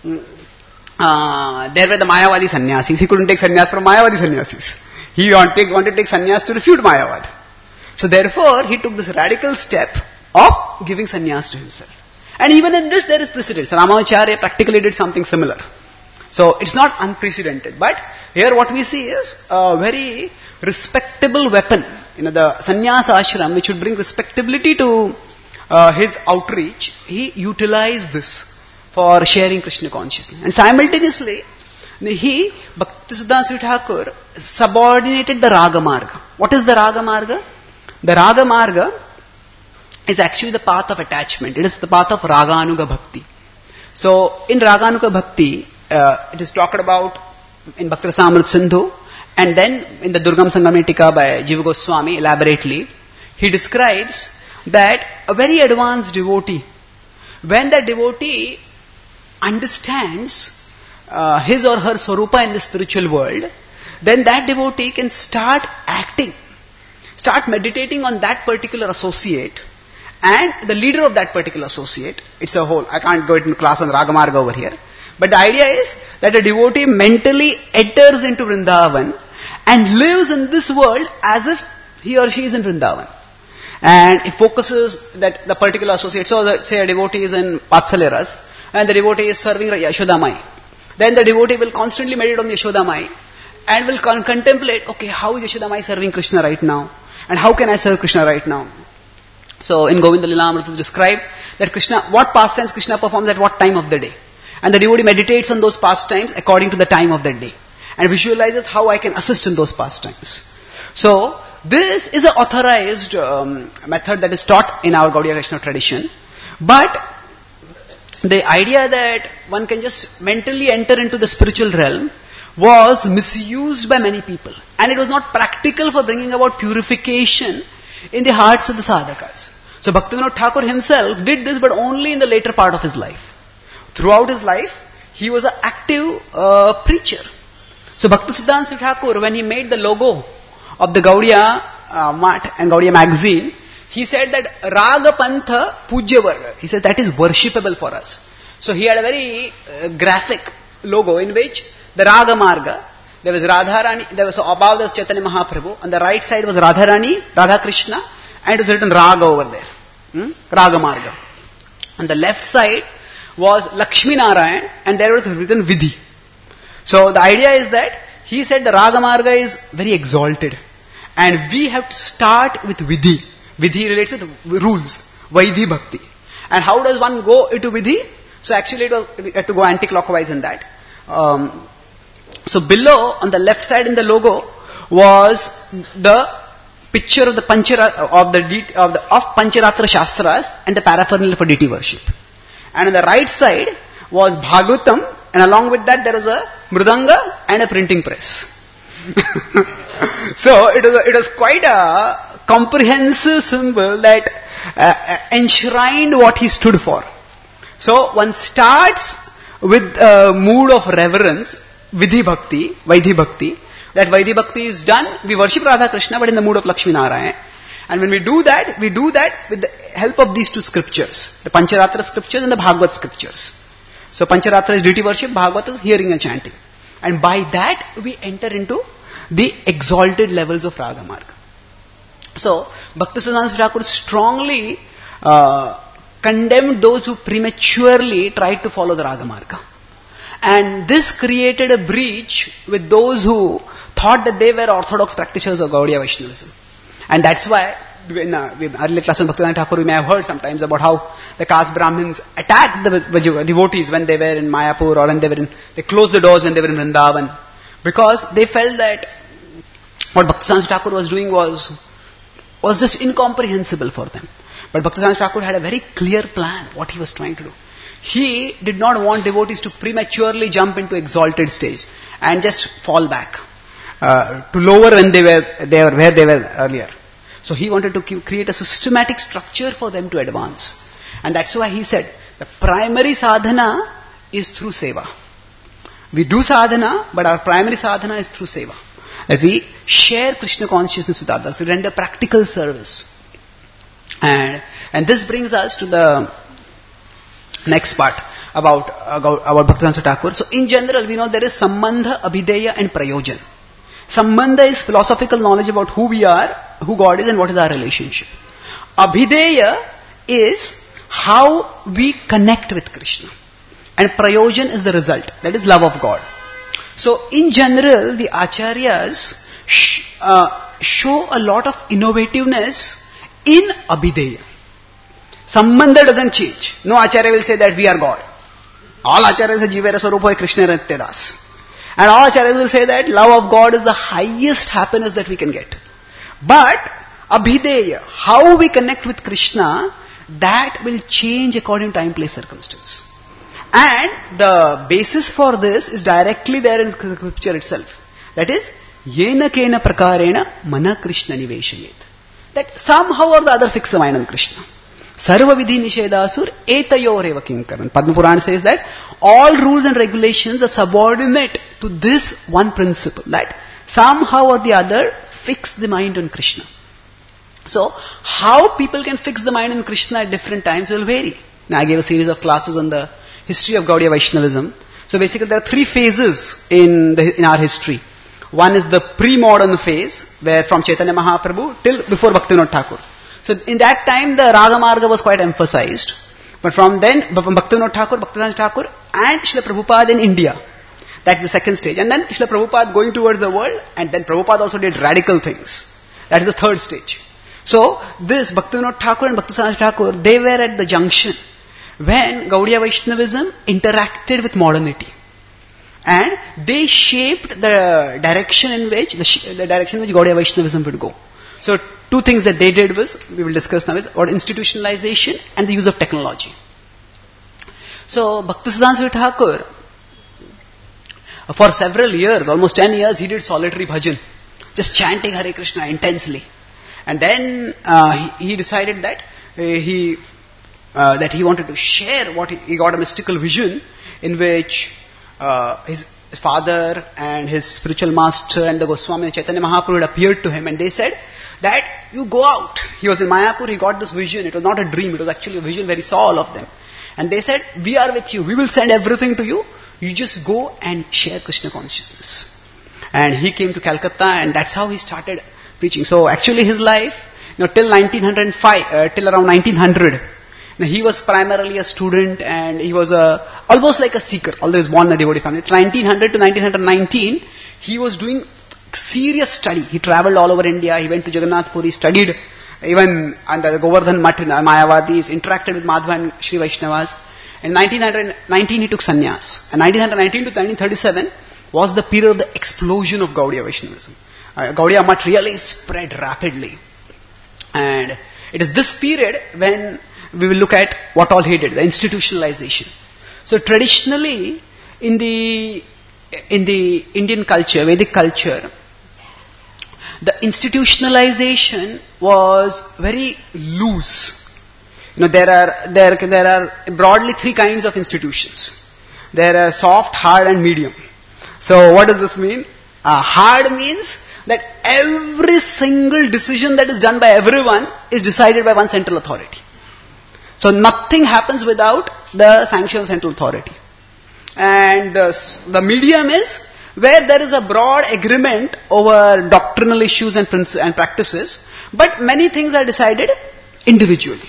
there were the Mayavadi sannyasis. He couldn't take sannyas from Mayavadi sannyasis. He wanted to take sannyas to refute Mayavad. So therefore, he took this radical step of giving sannyas to himself. And even in this, there is precedent. So Ramacharya practically did something similar. So it's not unprecedented. But here what we see is a very respectable weapon. The sannyasa ashram, which would bring respectability to his outreach, he utilized this for sharing Krishna consciousness. And simultaneously, Bhaktisiddhanta Thakur subordinated the Raga Marga. What is the Raga Marga? The Raga Marga is actually the path of attachment. It is the path of Raganuga Bhakti. So, in Raganuga Bhakti, it is talked about in Bhakti Rasamrita Sindhu, and then in the Durgam Sangamitika by Jiva Goswami elaborately, he describes that a very advanced devotee, when that devotee understands his or her swarupa in the spiritual world, then that devotee can start acting, start meditating on that particular associate and the leader of that particular associate. It's a whole, I can't go into class on Ragamarga over here. But the idea is that a devotee mentally enters into Vrindavan and lives in this world as if he or she is in Vrindavan. And it focuses that the particular associate, so that say a devotee is in Vatsalya Ras and the devotee is serving Yashodamai. Then the devotee will constantly meditate on Yashodamai and will contemplate, okay, how is Yashodamai serving Krishna right now? And how can I serve Krishna right now? So in Govinda Lilamrita it is described that Krishna, what pastimes Krishna performs at what time of the day. And the devotee meditates on those pastimes according to the time of that day. And visualizes how I can assist in those pastimes. So, this is an authorized method that is taught in our Gaudiya Vaishnava tradition. But, the idea that one can just mentally enter into the spiritual realm was misused by many people. And it was not practical for bringing about purification in the hearts of the sadhakas. So, Bhaktivinoda Thakur himself did this, but only in the later part of his life. Throughout his life, he was an active preacher. So Bhaktisiddhanta Thakur, when he made the logo of the Gaudiya Mat and Gaudiya magazine, he said that Raga Pantha Pujya Varga. He said that is worshipable for us. So he had a very graphic logo in which the Raga Marga, there was Radharani, there was above the Chaitanya Mahaprabhu, on the right side was Radharani, Radha Krishna, and it was written Raga over there. Raga Marga. On the left side was Lakshmi Narayan, and there was written Vidhi. So the idea is that he said the Raga Marga is very exalted, and we have to start with Vidhi. Vidhi relates to the rules, Vaidhi Bhakti. And how does one go into Vidhi? So actually we had to go anti-clockwise in that. So below, on the left side in the logo, was the picture of the Pancharatra Shastras and the paraphernalia for deity worship. And on the right side was Bhagavatam, and along with that there was a Mridanga and a printing press. So it was quite a comprehensive symbol that enshrined what he stood for. So one starts with a mood of reverence, Vidhi Bhakti, Vaidhi Bhakti. That Vaidhi Bhakti is done, we worship Radha Krishna but in the mood of Lakshmi Narayan. And when we do that with the help of these two scriptures, the Pancharatra scriptures and the Bhagavad scriptures. So Pancharatra is deity worship, Bhagavad is hearing and chanting. And by that we enter into the exalted levels of Raga Marga. So Bhaktisiddhanta Thakur strongly condemned those who prematurely tried to follow the Raga Marga. And this created a breach with those who thought that they were orthodox practitioners of Gaudiya Vaishnavism. And that's why, in early class of Bhaktivedanta Thakur, we may have heard sometimes about how the caste Brahmins attacked the devotees when they were in Mayapur, or when they closed the doors when they were in Vrindavan. Because they felt that What Bhaktisiddhanta Thakur was doing was just incomprehensible for them. But Bhaktisiddhanta Thakur had a very clear plan, what he was trying to do. He did not want devotees to prematurely jump into exalted stage and just fall back to lower when they were where they were earlier. So he wanted to create a systematic structure for them to advance. And that's why he said, the primary sadhana is through seva. We do sadhana, but our primary sadhana is through seva. That we share Krishna consciousness with others, we render practical service. And this brings us to the next part about Bhaktisiddhanta Thakur. So in general, we know there is Sambandha, Abhideya and Prayojan. Sambandha is philosophical knowledge about who we are, who God is and what is our relationship. Abhideya is how we connect with Krishna. And Prayojan is the result, that is love of God. So in general, the Acharyas show a lot of innovativeness in Abhideya. Sambandha doesn't change. No Acharya will say that we are God. All Acharyas say Jivera Swarupa Krishna Nityadas. And all Acharyas will say that love of God is the highest happiness that we can get. But Abhideya, how we connect with Krishna, that will change according to time, place, circumstance. And the basis for this is directly there in the scripture itself. That is, Yena Kena Prakarena Mana Krishna Niveshayet. That somehow or the other fix the mind on Krishna. Sarva Vidhi Nishedasur Etayoreva Kinkaran. Padma Purana says that all rules and regulations are subordinate to this one principle. That somehow or the other fix the mind on Krishna. So, how people can fix the mind on Krishna at different times will vary. Now, I gave a series of classes on the history of Gaudiya Vaishnavism. So basically there are three phases in our history. One is the pre-modern phase, where from Chaitanya Mahaprabhu till before Bhaktivinoda Thakur. So in that time the Raga Marga was quite emphasized. But from Bhaktivinoda Thakur, Bhaktisiddhanta Thakur and Srila Prabhupada in India. That's the second stage. And then Srila Prabhupada going towards the world, and then Prabhupada also did radical things. That is the third stage. So this Bhaktivinoda Thakur and Bhaktisiddhanta Thakur, they were at the junction when Gaudiya Vaishnavism interacted with modernity. And they shaped the direction in which Gaudiya Vaishnavism would go. So two things that they did was, we will discuss now, is about institutionalization and the use of technology. So Bhaktisiddhanta Thakur, for several years, almost 10 years, he did solitary bhajan, just chanting Hare Krishna intensely. And then he decided that he wanted to share what he got a mystical vision in which his father and his spiritual master and the Goswami and Chaitanya Mahaprabhu had appeared to him, and they said that you go out. He was in Mayapur, he got this vision. It was not a dream, it was actually a vision where he saw all of them. And they said, we are with you, we will send everything to you. You just go and share Krishna consciousness. And he came to Calcutta, and that's how he started preaching. So actually his life, till 1905, till around 1900, he was primarily a student, and he was almost like a seeker, although he was born in a devotee family. 1900 to 1919, he was doing serious study. He travelled all over India, he went to Jagannath Puri, studied even under the Govardhan Math in Mayavadis, interacted with Madhva and Sri Vaishnavas. In 1919 he took sannyas. And 1919 to 1937 was the period of the explosion of Gaudiya Vaishnavism. Gaudiya Math really spread rapidly. And it is this period when we will look at what all he did, the institutionalization. So traditionally, in the Indian culture, Vedic culture, the institutionalization was very loose. There are broadly three kinds of institutions. There are soft, hard and medium. So what does this mean? Hard means that every single decision that is done by everyone is decided by one central authority. So nothing happens without the sanction of central authority. And the medium is where there is a broad agreement over doctrinal issues and practices, but many things are decided individually.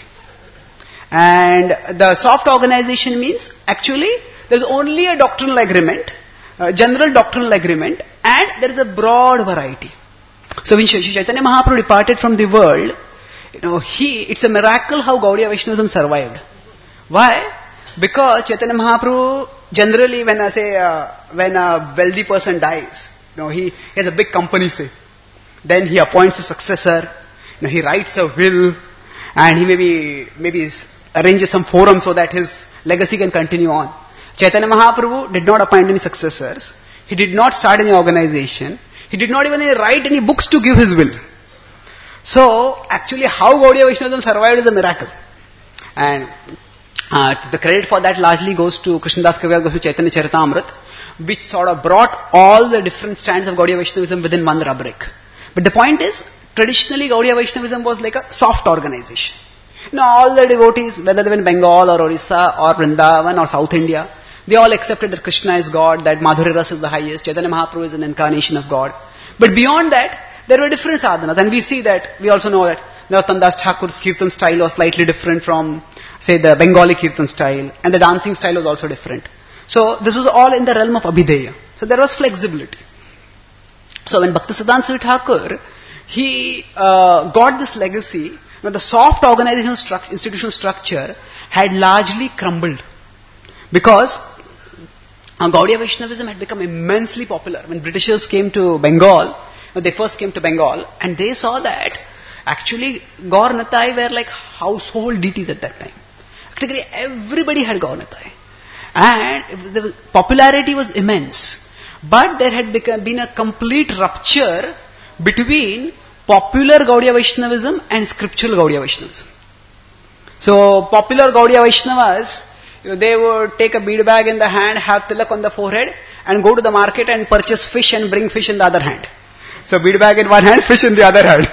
And the soft organization means actually there is only a doctrinal agreement, general doctrinal agreement, and there is a broad variety. So when Chaitanya Mahaprabhu departed from the world, it's a miracle how Gaudiya Vaishnavism survived. Why? Because Chaitanya Mahaprabhu, generally when a wealthy person dies, he has a big company, say. Then he appoints a successor. He writes a will, and he maybe arranges some forum so that his legacy can continue on. Chaitanya Mahaprabhu did not appoint any successors. He did not start any organization. He did not even write any books to give his will. So, actually, how Gaudiya Vaishnavism survived is a miracle. And the credit for that largely goes to Krishnadas Kaviraj Goswami Chaitanya Charitamrita, which sort of brought all the different strands of Gaudiya Vaishnavism within one rubric. But the point is, traditionally Gaudiya Vaishnavism was like a soft organization. All the devotees, whether they were in Bengal or Orissa or Vrindavan or South India, they all accepted that Krishna is God, that Madhurya Rasa is the highest, Chaitanya Mahaprabhu is an incarnation of God. But beyond that, there were different sadhanas, and we also know that Narottam Das Thakur's Kirtan style was slightly different from, say, the Bengali Kirtan style, and the dancing style was also different. So, this was all in the realm of Abhideya. So, there was flexibility. So, when Bhaktisiddhanta Saraswati Thakur, he got this legacy, the soft organizational institutional structure had largely crumbled. Because Gaudiya Vaishnavism had become immensely popular. When Britishers came to Bengal, they first came to Bengal, and they saw that actually Gaur Nitai were like household deities at that time. Practically everybody had Gaur Nitai. And the popularity was immense. But there had been a complete rupture between popular Gaudiya Vaishnavism and scriptural Gaudiya Vaishnavism. So, popular Gaudiya Vaishnavas, they would take a bead bag in the hand, have tilak on the forehead, and go to the market and purchase fish and bring fish in the other hand. So, bead bag in one hand, fish in the other hand.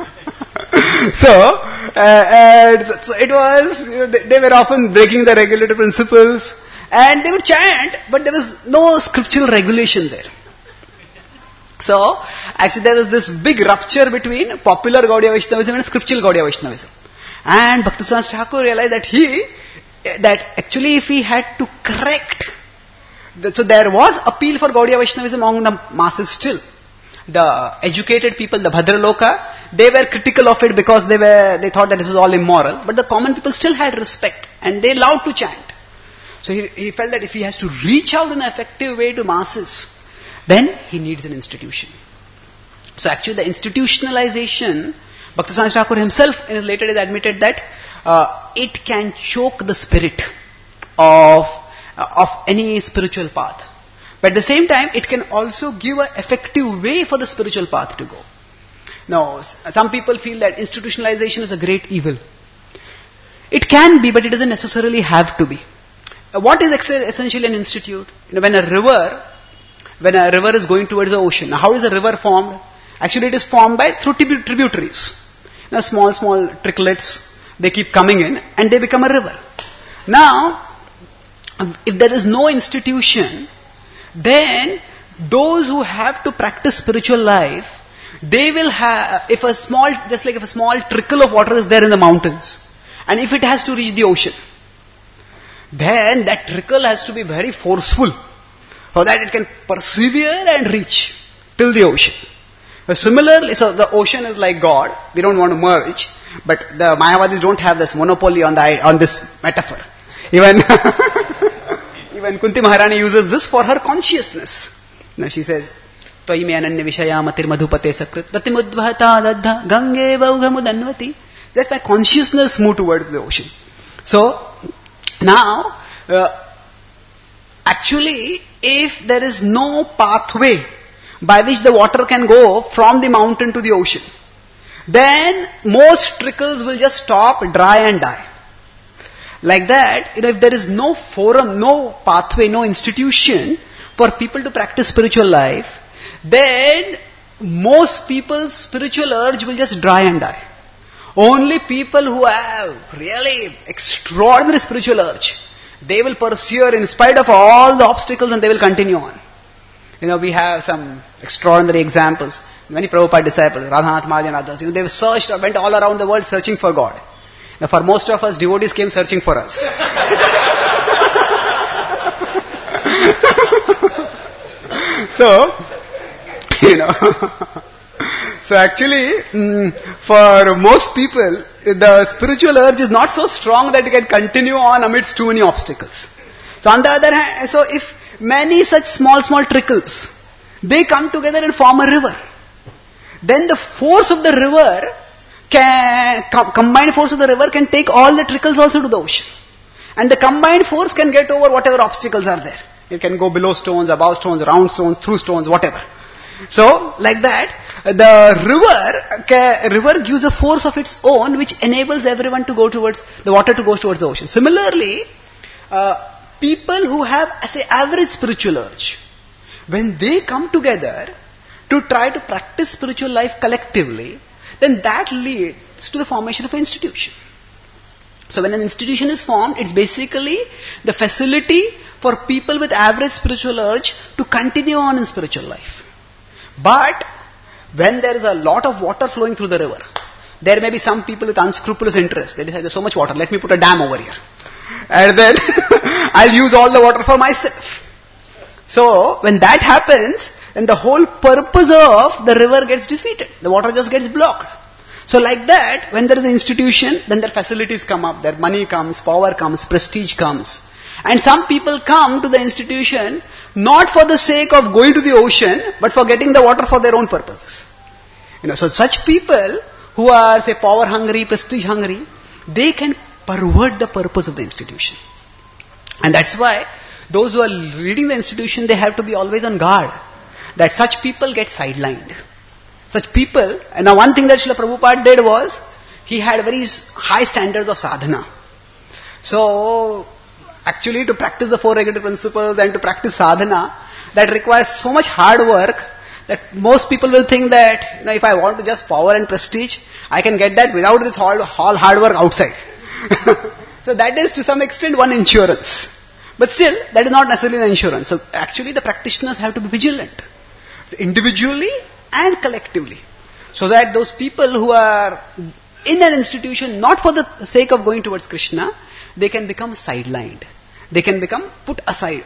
So it was, they were often breaking the regulative principles, and they would chant, but there was no scriptural regulation there. So, actually there was this big rupture between popular Gaudiya Vaishnavism and scriptural Gaudiya Vaishnavism. And Bhaktisiddhanta Thakur realized that actually if he had to correct, so there was appeal for Gaudiya Vaishnavism among the masses still. The educated people, the Bhadraloka, they were critical of it because they thought that this was all immoral. But the common people still had respect, and they loved to chant. So he felt that if he has to reach out in an effective way to masses, then he needs an institution. So actually the institutionalization, Bhaktisiddhanta Thakur himself in his later days admitted that it can choke the spirit of any spiritual path. But at the same time, it can also give an effective way for the spiritual path to go. Now, some people feel that institutionalization is a great evil. It can be, but it doesn't necessarily have to be. What is essentially an institute? When a river is going towards the ocean, now how is a river formed? Actually, it is formed through tributaries. Small tricklets, they keep coming in and they become a river. Now, if there is no institution, then those who have to practice spiritual life, they will have, just like if a small trickle of water is there in the mountains, and if it has to reach the ocean, then that trickle has to be very forceful, so that it can persevere and reach till the ocean. Similarly, so the ocean is like God, we don't want to merge, but the Mayavadis don't have this monopoly on this metaphor. Even Kunti Maharani uses this for her consciousness. Now she says, Tvai me ananya vishaya matir madhupate sakrit ratimudbhata dadha gange vaughamudanvati. Just my consciousness moved towards the ocean. So, now, actually, if there is no pathway by which the water can go from the mountain to the ocean, then most trickles will just stop, dry and die. Like that, if there is no forum, no pathway, no institution for people to practice spiritual life, then most people's spiritual urge will just dry and die. Only people who have really extraordinary spiritual urge, they will persevere in spite of all the obstacles and they will continue on. We have some extraordinary examples. Many Prabhupada disciples, Radhanath Maharaj and others, they searched, went all around the world searching for God. Now for most of us, devotees came searching for us. So, so actually, for most people, the spiritual urge is not so strong that it can continue on amidst too many obstacles. So on the other hand, so if many such small trickles, they come together and form a river, then the force of the river combined force of the river can take all the trickles also to the ocean. And the combined force can get over whatever obstacles are there. It can go below stones, above stones, around stones, through stones, whatever. So, like that, the river gives a force of its own which enables everyone to go towards, the water to go towards the ocean. Similarly, people who have, say, average spiritual urge, when they come together to try to practice spiritual life collectively, then that leads to the formation of an institution. So when an institution is formed, it's basically the facility for people with average spiritual urge to continue on in spiritual life. But when there is a lot of water flowing through the river, there may be some people with unscrupulous interest. They decide there's so much water, let me put a dam over here. And then I'll use all the water for myself. So when that happens, then the whole purpose of the river gets defeated. The water just gets blocked. So like that, when there is an institution, then their facilities come up, their money comes, power comes, prestige comes. And some people come to the institution not for the sake of going to the ocean, but for getting the water for their own purposes. So such people who are, say, power hungry, prestige hungry, they can pervert the purpose of the institution. And that's why those who are leading the institution, they have to be always on guard that such people get sidelined. Such people, and now one thing that Srila Prabhupada did was, he had very high standards of sadhana. So, actually to practice the four regulative principles and to practice sadhana, that requires so much hard work that most people will think that, if I want to just power and prestige, I can get that without this all hard work outside. So that is to some extent one insurance. But still, that is not necessarily an insurance. So actually the practitioners have to be vigilant. Individually and collectively. So that those people who are in an institution not for the sake of going towards Krishna, they can become sidelined. They can become put aside.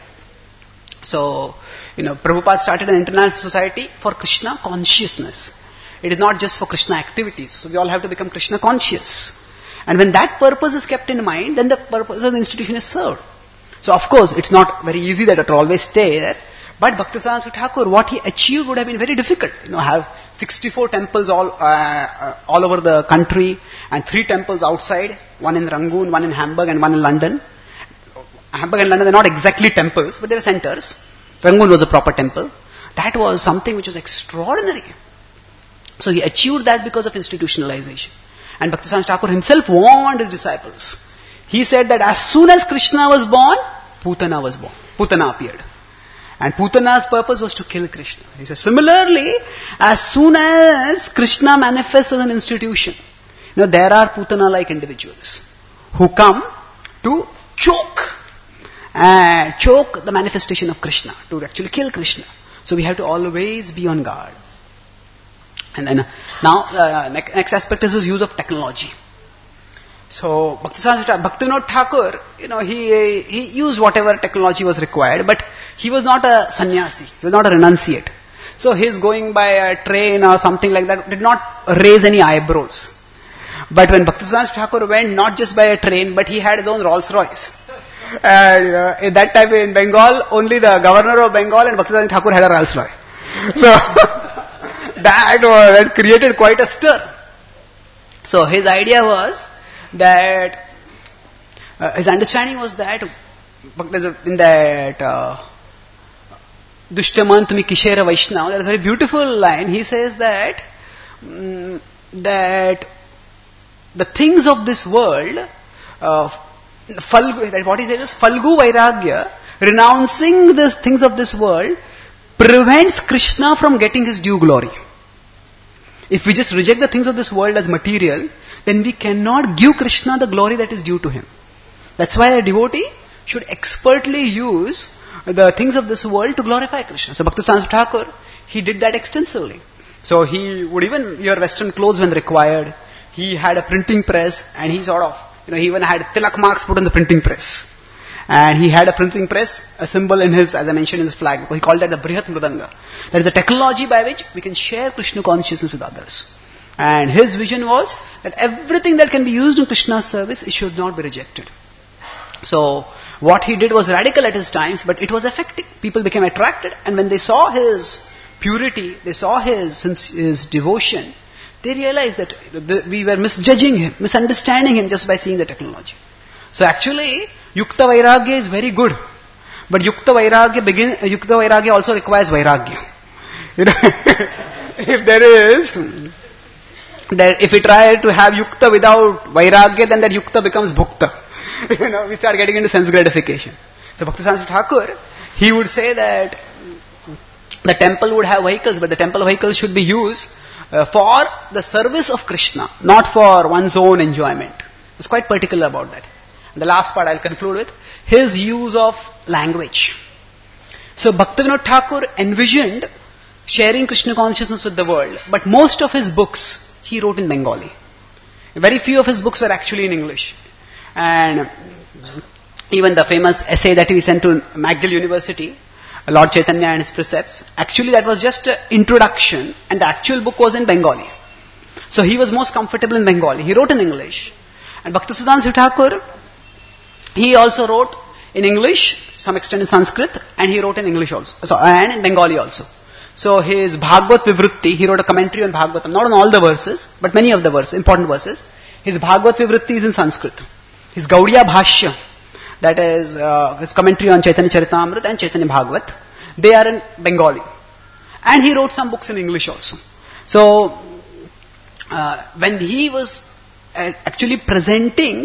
So, Prabhupada started an international society for Krishna consciousness. It is not just for Krishna activities. So we all have to become Krishna conscious. And when that purpose is kept in mind, then the purpose of the institution is served. So of course, it's not very easy that it will always stay there. But Bhaktisiddhanta Thakur, what he achieved would have been very difficult. Have 64 temples all over the country and 3 temples outside, one in Rangoon, one in Hamburg and one in London. Hamburg and London, they're not exactly temples, but they were centers. Rangoon was a proper temple. That was something which was extraordinary. So he achieved that because of institutionalization. And Bhaktisiddhanta Thakur himself warned his disciples. He said that as soon as Krishna was born, Putana was born. Putana appeared. And Putana's purpose was to kill Krishna. He says, similarly, as soon as Krishna manifests as an institution, there are Putana-like individuals who come to choke the manifestation of Krishna, to actually kill Krishna. So we have to always be on guard. And then now, next aspect is his use of technology. So Bhaktivinoda Thakur, he used whatever technology was required, but he was not a sannyasi, he was not a renunciate. So his going by a train or something like that did not raise any eyebrows. But when Bhaktisiddhanta Thakur went not just by a train, but he had his own Rolls Royce. And at that time in Bengal, only the governor of Bengal and Bhaktisiddhanta Thakur had a Rolls Royce. So that created quite a stir. So his idea was that, his understanding was that, in that Dushtamantami Kishera Vaishnava, there is a very beautiful line. He says that that the things of this world, what he says is Falgu Vairagya, renouncing the things of this world, prevents Krishna from getting his due glory. If we just reject the things of this world as material, then we cannot give Krishna the glory that is due to him. That's why a devotee should expertly use the things of this world to glorify Krishna. So Bhaktisiddhanta Thakur, he did that extensively. So he would even wear Western clothes when required. He had a printing press, and he he even had tilak marks put on the printing press. And he had a printing press, a symbol in his, as I mentioned in his flag. He called that the Brihat Mridanga. That is the technology by which we can share Krishna consciousness with others. And his vision was that everything that can be used in Krishna's service, it should not be rejected. So what he did was radical at his times, but it was effective. People became attracted, and when they saw his purity, they saw his devotion, they realized that we were misjudging him, misunderstanding him just by seeing the technology. So actually, Yukta Vairagya is very good. But Yukta Vairagya also requires Vairagya. You know, if we try to have Yukta without Vairagya, then that Yukta becomes Bhukta. You know, we start getting into sense gratification. So Bhaktisiddhanta Thakur, he would say that the temple would have vehicles, but the temple vehicles should be used for the service of Krishna, not for one's own enjoyment. He was quite particular about that. And the last part I'll conclude with, his use of language. So Bhaktivinoda Thakur envisioned sharing Krishna consciousness with the world, but most of his books he wrote in Bengali. Very few of his books were actually in English. And even the famous essay that he sent to McGill University, Lord Chaitanya and his precepts, actually that was just an introduction, and the actual book was in Bengali. So he was most comfortable in Bengali. He wrote in English. And Bhaktisiddhanta Thakur, he also wrote in English, some extent in Sanskrit, and he wrote in English also, and in Bengali also. So his Bhagavad Vivrutti, he wrote a commentary on Bhagavatam, not on all the verses, but many of the verses, important verses. His Bhagavad Vivrutti is in Sanskrit. His Gaudiya Bhashya, that is his commentary on Chaitanya Charitamrita and Chaitanya Bhagavat, they are in Bengali. And he wrote some books in English also. So when he was actually presenting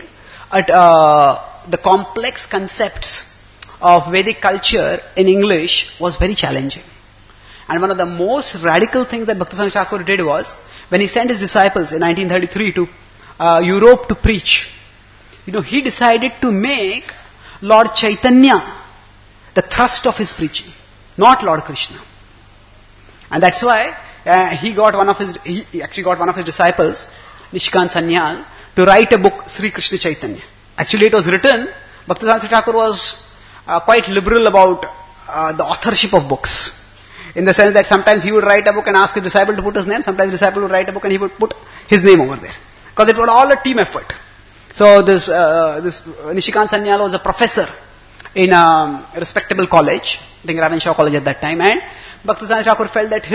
the complex concepts of Vedic culture in English was very challenging. And one of the most radical things that Bhaktisiddhanta Thakur did was, when he sent his disciples in 1933 to Europe to preach, he decided to make Lord Chaitanya the thrust of his preaching, not Lord Krishna. And that's why he actually got one of his disciples, Nishikant Sanyal, to write a book, Sri Krishna Chaitanya. Actually it was written, Bhaktisiddhanta Thakur was quite liberal about the authorship of books. In the sense that sometimes he would write a book and ask his disciple to put his name, sometimes the disciple would write a book and he would put his name over there. Because it was all a team effort. So this Nishikant Sanyal was a professor in a respectable college, I think Ravenshaw College at that time, and Bhaktisiddhanta Thakur felt that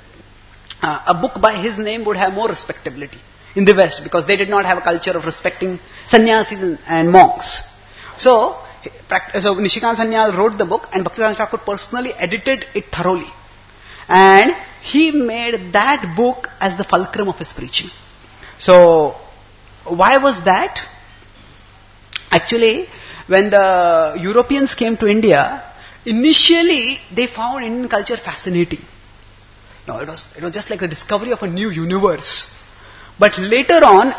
a book by his name would have more respectability in the West, because they did not have a culture of respecting sannyasis and monks. So Nishikant Sanyal wrote the book, and Bhaktisiddhanta Thakur personally edited it thoroughly. And he made that book as the fulcrum of his preaching. So, why was that? Actually, when the Europeans came to India, initially they found Indian culture fascinating. It was just like the discovery of a new universe. But later on,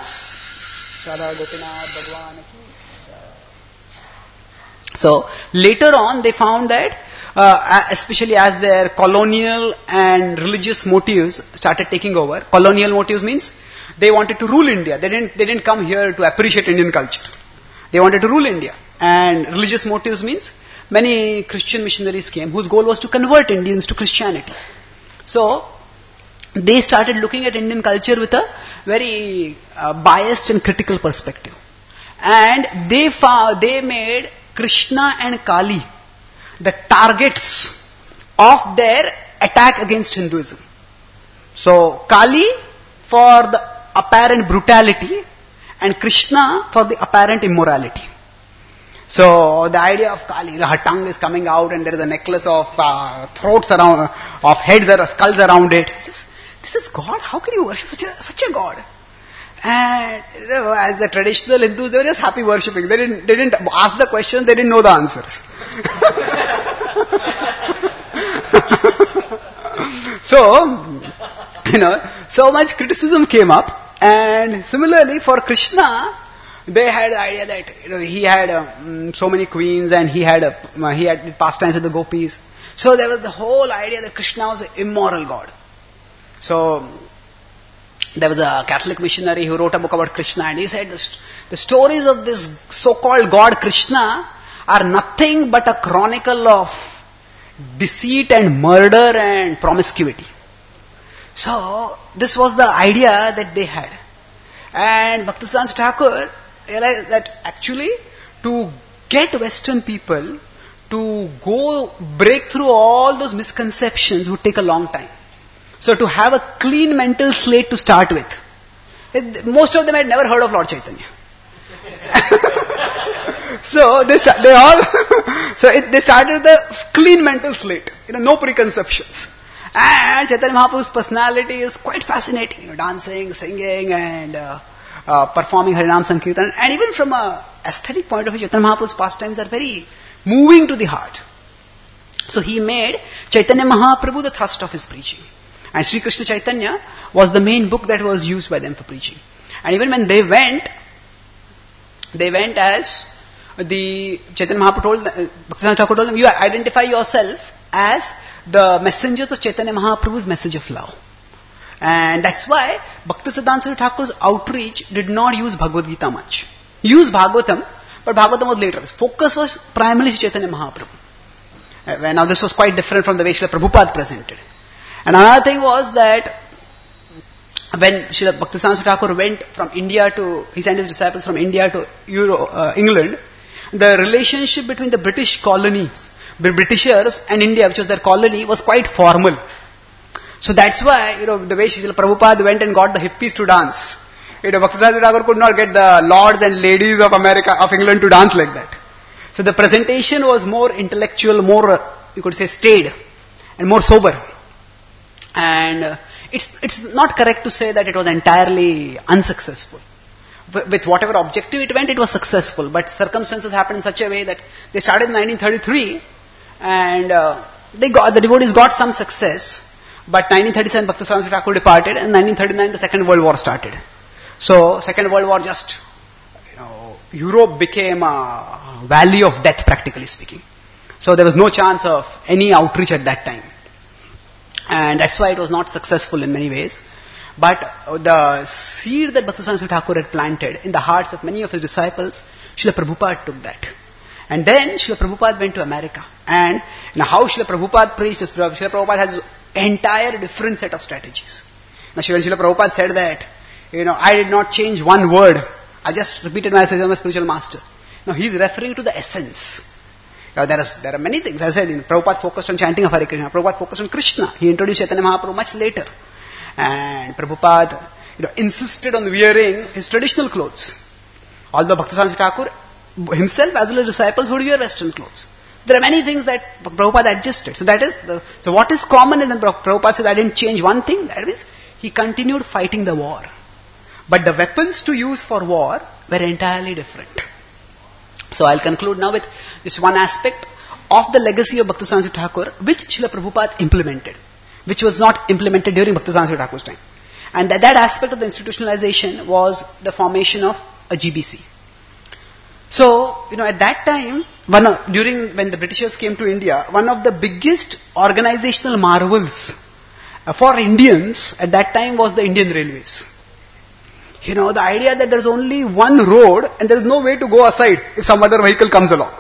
they found that, especially as their colonial and religious motives started taking over. Colonial motives means they wanted to rule India. They didn't come here to appreciate Indian culture. They wanted to rule India. And religious motives means many Christian missionaries came whose goal was to convert Indians to Christianity. So they started looking at Indian culture with a very biased and critical perspective. And they made Krishna and Kali the targets of their attack against Hinduism. So Kali for the apparent brutality and Krishna for the apparent immorality. So the idea of Kali, her tongue is coming out and there is a necklace of throats around, of heads or skulls around it. This is God? How can you worship such a God? And as the traditional Hindus, they were just happy worshipping. They didn't ask the questions, they didn't know the answers. So, so much criticism came up. And similarly for Krishna, they had the idea that he had so many queens and he had pastimes with the gopis. So there was the whole idea that Krishna was an immoral God. So there was a Catholic missionary who wrote a book about Krishna, and he said the stories of this so-called God Krishna are nothing but a chronicle of deceit and murder and promiscuity. So this was the idea that they had. And Bhaktisiddhanta Thakur realized that actually to get Western people to go break through all those misconceptions would take a long time. So to have a clean mental slate to start with. Most of them had never heard of Lord Chaitanya. So they started with a clean mental slate, no preconceptions. And Chaitanya Mahaprabhu's personality is quite fascinating, dancing, singing, and performing Harinam Sankirtan. And even from a aesthetic point of view, Chaitanya Mahaprabhu's pastimes are very moving to the heart. So he made Chaitanya Mahaprabhu the thrust of his preaching. And Sri Krishna Chaitanya was the main book that was used by them for preaching. And even when they went as the Chaitanya Mahaprabhu told, Bhaktisiddhanta Thakur told them, you identify yourself as the messengers of Chaitanya Mahaprabhu's message of love. And that's why Bhaktisiddhanta Thakur's outreach did not use Bhagavad Gita much. He used Bhagavatam, but Bhagavatam was later. His focus was primarily Chaitanya Mahaprabhu. Now this was quite different from the way Srila Prabhupada presented. And another thing was that when Srila Bhaktisiddhanta Thakur went from India he sent his disciples from India to England, the relationship between the British colonies, the Britishers and India, which was their colony, was quite formal. So that's why, the way Srila Prabhupada went and got the hippies to dance. Bhaktisiddhanta Thakur could not get the lords and ladies of England to dance like that. So the presentation was more intellectual, more, you could say, staid, and more sober. And it's not correct to say that it was entirely unsuccessful. With whatever objective it went, it was successful. But circumstances happened in such a way that they started in 1933, and the devotees got some success. But 1937, Bhaktisiddhanta Thakur departed, and 1939, the Second World War started. So, Second World War Europe became a valley of death, practically speaking. So, there was no chance of any outreach at that time. And that's why it was not successful in many ways. But the seed that Bhaktisiddhanta Thakur had planted in the hearts of many of his disciples, Srila Prabhupada took that. And then Srila Prabhupada went to America. And how Srila Prabhupada preached, Srila Prabhupada has entire different set of strategies. Now Srila Prabhupada said that, I did not change one word. I just repeated myself as my spiritual master. Now he is referring to the essence. Now there are many things. As I said, Prabhupada focused on chanting of Hare Krishna. Prabhupada focused on Krishna. He introduced Chaitanya Mahaprabhu much later. And Prabhupada, insisted on wearing his traditional clothes. Although Bhaktisiddhanta Thakur himself as well as disciples would wear Western clothes. There are many things that Prabhupada adjusted. So what is common is that Prabhupada says, I didn't change one thing. That means he continued fighting the war. But the weapons to use for war were entirely different. So I'll conclude now with this one aspect of the legacy of Bhaktisiddhanta Thakur, which Srila Prabhupada implemented, which was not implemented during Bhaktisiddhanta Thakur's time. And that aspect of the institutionalization was the formation of a GBC. So, at that time, when the Britishers came to India, one of the biggest organizational marvels for Indians at that time was the Indian Railways. The idea that there's only one road and there's no way to go aside if some other vehicle comes along.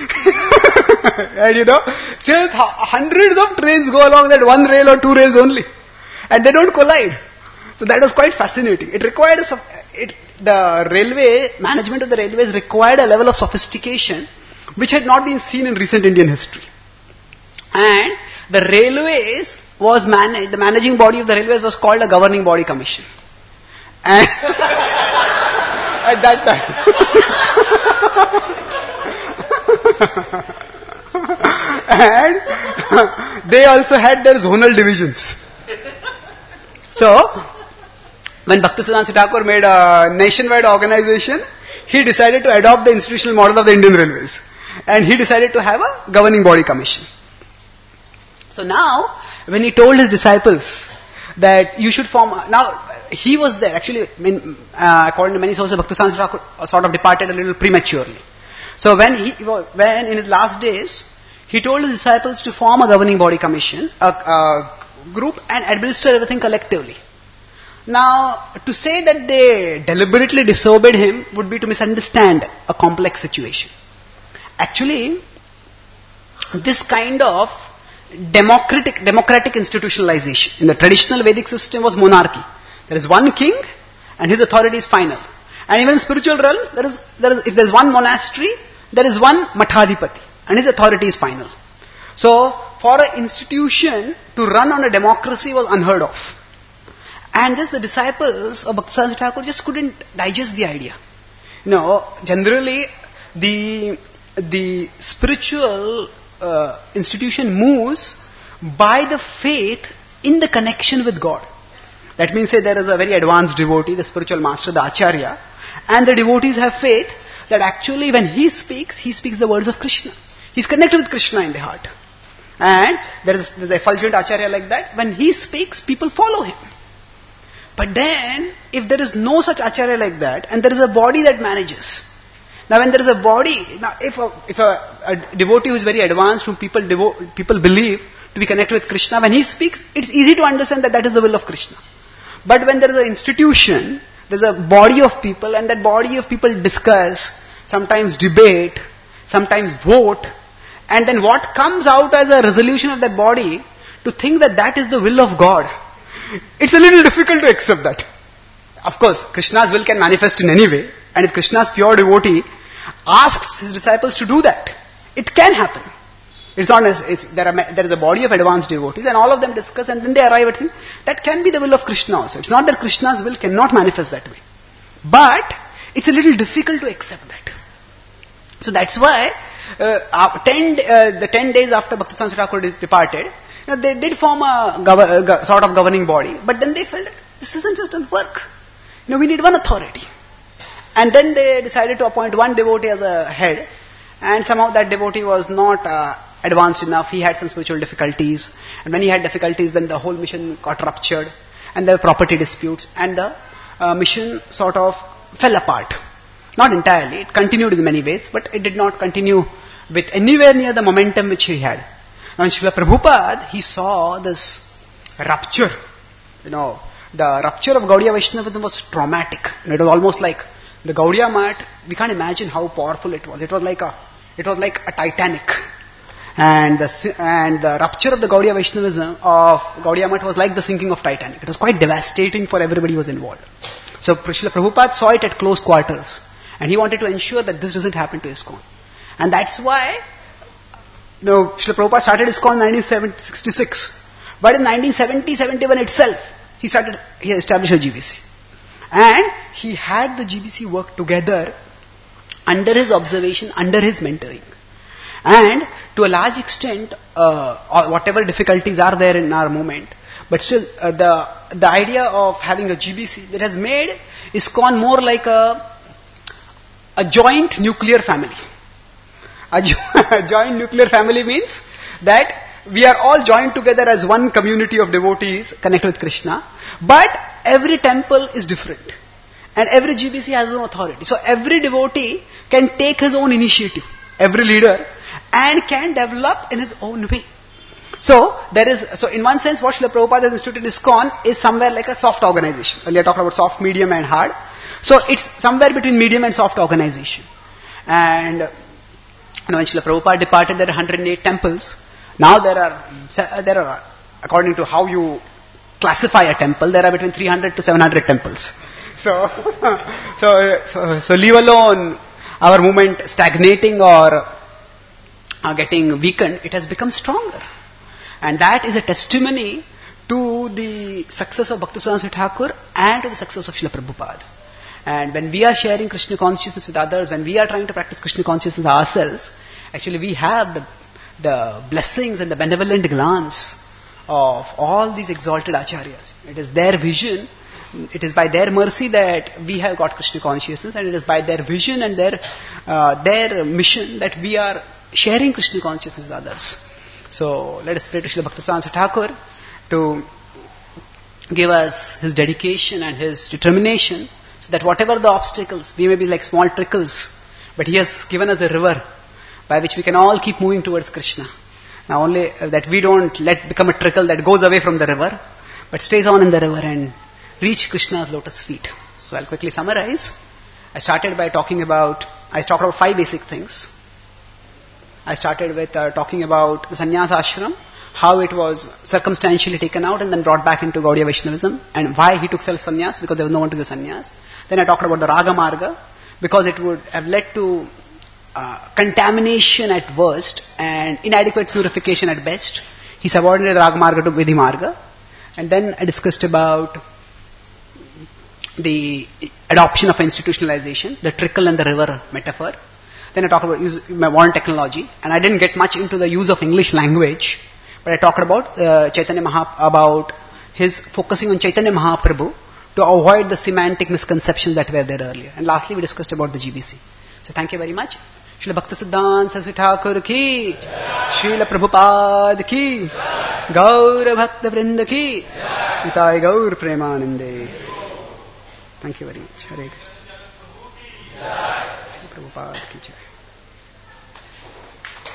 And still hundreds of trains go along that one rail or two rails only. And they don't collide. So that was quite fascinating. It required the railway, management of the railways required a level of sophistication which had not been seen in recent Indian history. And the railways was the managing body of the railways was called a governing body commission. And at that time. And they also had their zonal divisions. So, when Bhaktisiddhanta Thakur made a nationwide organization, he decided to adopt the institutional model of the Indian Railways. And he decided to have a governing body commission. So now, when he told his disciples that you should form... Now, he was there. Actually, according to many sources, Bhaktisiddhanta Thakur sort of departed a little prematurely. So when in his last days, he told his disciples to form a governing body commission, a group, and administer everything collectively. Now, to say that they deliberately disobeyed him would be to misunderstand a complex situation. Actually, this kind of democratic institutionalization in the traditional Vedic system was monarchy. There is one king and his authority is final. And even in spiritual realms, if there is one monastery, there is one Mathadipati. and his authority is final. So, for an institution to run on a democracy was unheard of. And just the disciples of Bhaktisiddhanta Thakur just couldn't digest the idea. Generally, the spiritual institution moves by the faith in the connection with God. That means, say there is a very advanced devotee, the spiritual master, the Acharya, and the devotees have faith that actually when he speaks the words of Krishna. He's connected with Krishna in the heart. And there's a effulgent Acharya like that. When he speaks, people follow him. But then, if there is no such Acharya like that, and there is a body that manages. Now when there is a body, if a devotee who is very advanced, whom people believe to be connected with Krishna, when he speaks, it's easy to understand that is the will of Krishna. But when there is an institution, there's a body of people, and that body of people discuss, sometimes debate, sometimes vote, and then what comes out as a resolution of that body, to think that is the will of God, it's a little difficult to accept that. Of course, Krishna's will can manifest in any way, and if Krishna's pure devotee asks his disciples to do that, it can happen. It's not there is a body of advanced devotees, and all of them discuss, and then they arrive at things that can be the will of Krishna also. It's not that Krishna's will cannot manifest that way, but it's a little difficult to accept that. So that's why the 10 days after Bhaktisiddhanta Thakur departed, they did form a sort of governing body, but then they felt this isn't just a work. We need one authority. And then they decided to appoint one devotee as a head, and somehow that devotee was not advanced enough. He had some spiritual difficulties, and when he had difficulties, then the whole mission got ruptured, and there were property disputes, and the mission sort of fell apart. Not entirely, it continued in many ways, but it did not continue with anywhere near the momentum which he had. Now in Srila Prabhupada, he saw this rupture. The rupture of Gaudiya Vaishnavism was traumatic. It was almost like the Gaudiya Math. We can't imagine how powerful it was. It was like a Titanic. And the rupture of the Gaudiya Vaishnavism of Gaudiya Math was like the sinking of Titanic. It was quite devastating for everybody who was involved. So Srila Prabhupada saw it at close quarters, and he wanted to ensure that this doesn't happen to ISKCON. And that's why Srila Prabhupada started ISKCON in 1966. But in 1970-71 itself, he established a GBC. And he had the GBC work together under his observation, under his mentoring. And to a large extent, whatever difficulties are there in our movement, but still the idea of having a GBC that has made ISKCON more like a joint nuclear family. A joint nuclear family means that we are all joined together as one community of devotees connected with Krishna, but every temple is different. And every GBC has its own authority. So every devotee can take his own initiative, every leader, and can develop in his own way. So in one sense, what Srila Prabhupada has instituted in ISKCON is somewhere like a soft organization. Earlier talked about soft, medium and hard. So it's somewhere between medium and soft organization. And when Srila Prabhupada departed, there are 108 temples. Now there are, according to how you classify a temple, there are between 300 to 700 temples. So leave alone our movement stagnating or getting weakened, it has become stronger. And that is a testimony to the success of Bhaktisiddhanta Thakur and to the success of Srila Prabhupada. And when we are sharing Krishna consciousness with others, when we are trying to practice Krishna consciousness ourselves, actually we have the blessings and the benevolent glance of all these exalted acharyas. It is their vision, it is by their mercy that we have got Krishna consciousness, and it is by their vision and their mission that we are sharing Krishna consciousness with others. So let us pray to Srila Bhaktisiddhanta Thakur to give us his dedication and his determination, so that whatever the obstacles, we may be like small trickles, but he has given us a river by which we can all keep moving towards Krishna. Now only that we don't let become a trickle that goes away from the river, but stays on in the river and reach Krishna's lotus feet. So I'll quickly summarize. I started talking about 5 basic things. I started with talking about the sannyas ashram, how it was circumstantially taken out and then brought back into Gaudiya Vaishnavism, and why he took self-sannyas, because there was no one to give sannyas. Then I talked about the Raga Marga, because it would have led to contamination at worst and inadequate purification at best. He subordinated Raga Marga to Vidhi Marga. And then I discussed about the adoption of institutionalization, the trickle and the river metaphor. Then I talked about modern technology, and I didn't get much into the use of English language, but I talked about about his focusing on Chaitanya Mahaprabhu to avoid the semantic misconceptions that were there earlier. And lastly, we discussed about the GBC. So thank you very much. Srila Bhaktisiddhanta Saraswati Thakur ki, Srila Prabhupada ki, Gaura Bhakta Vrinda ki, Nitai Gaur Premanande. Thank you very much. Hare Krishna. Prabhupada ki jai.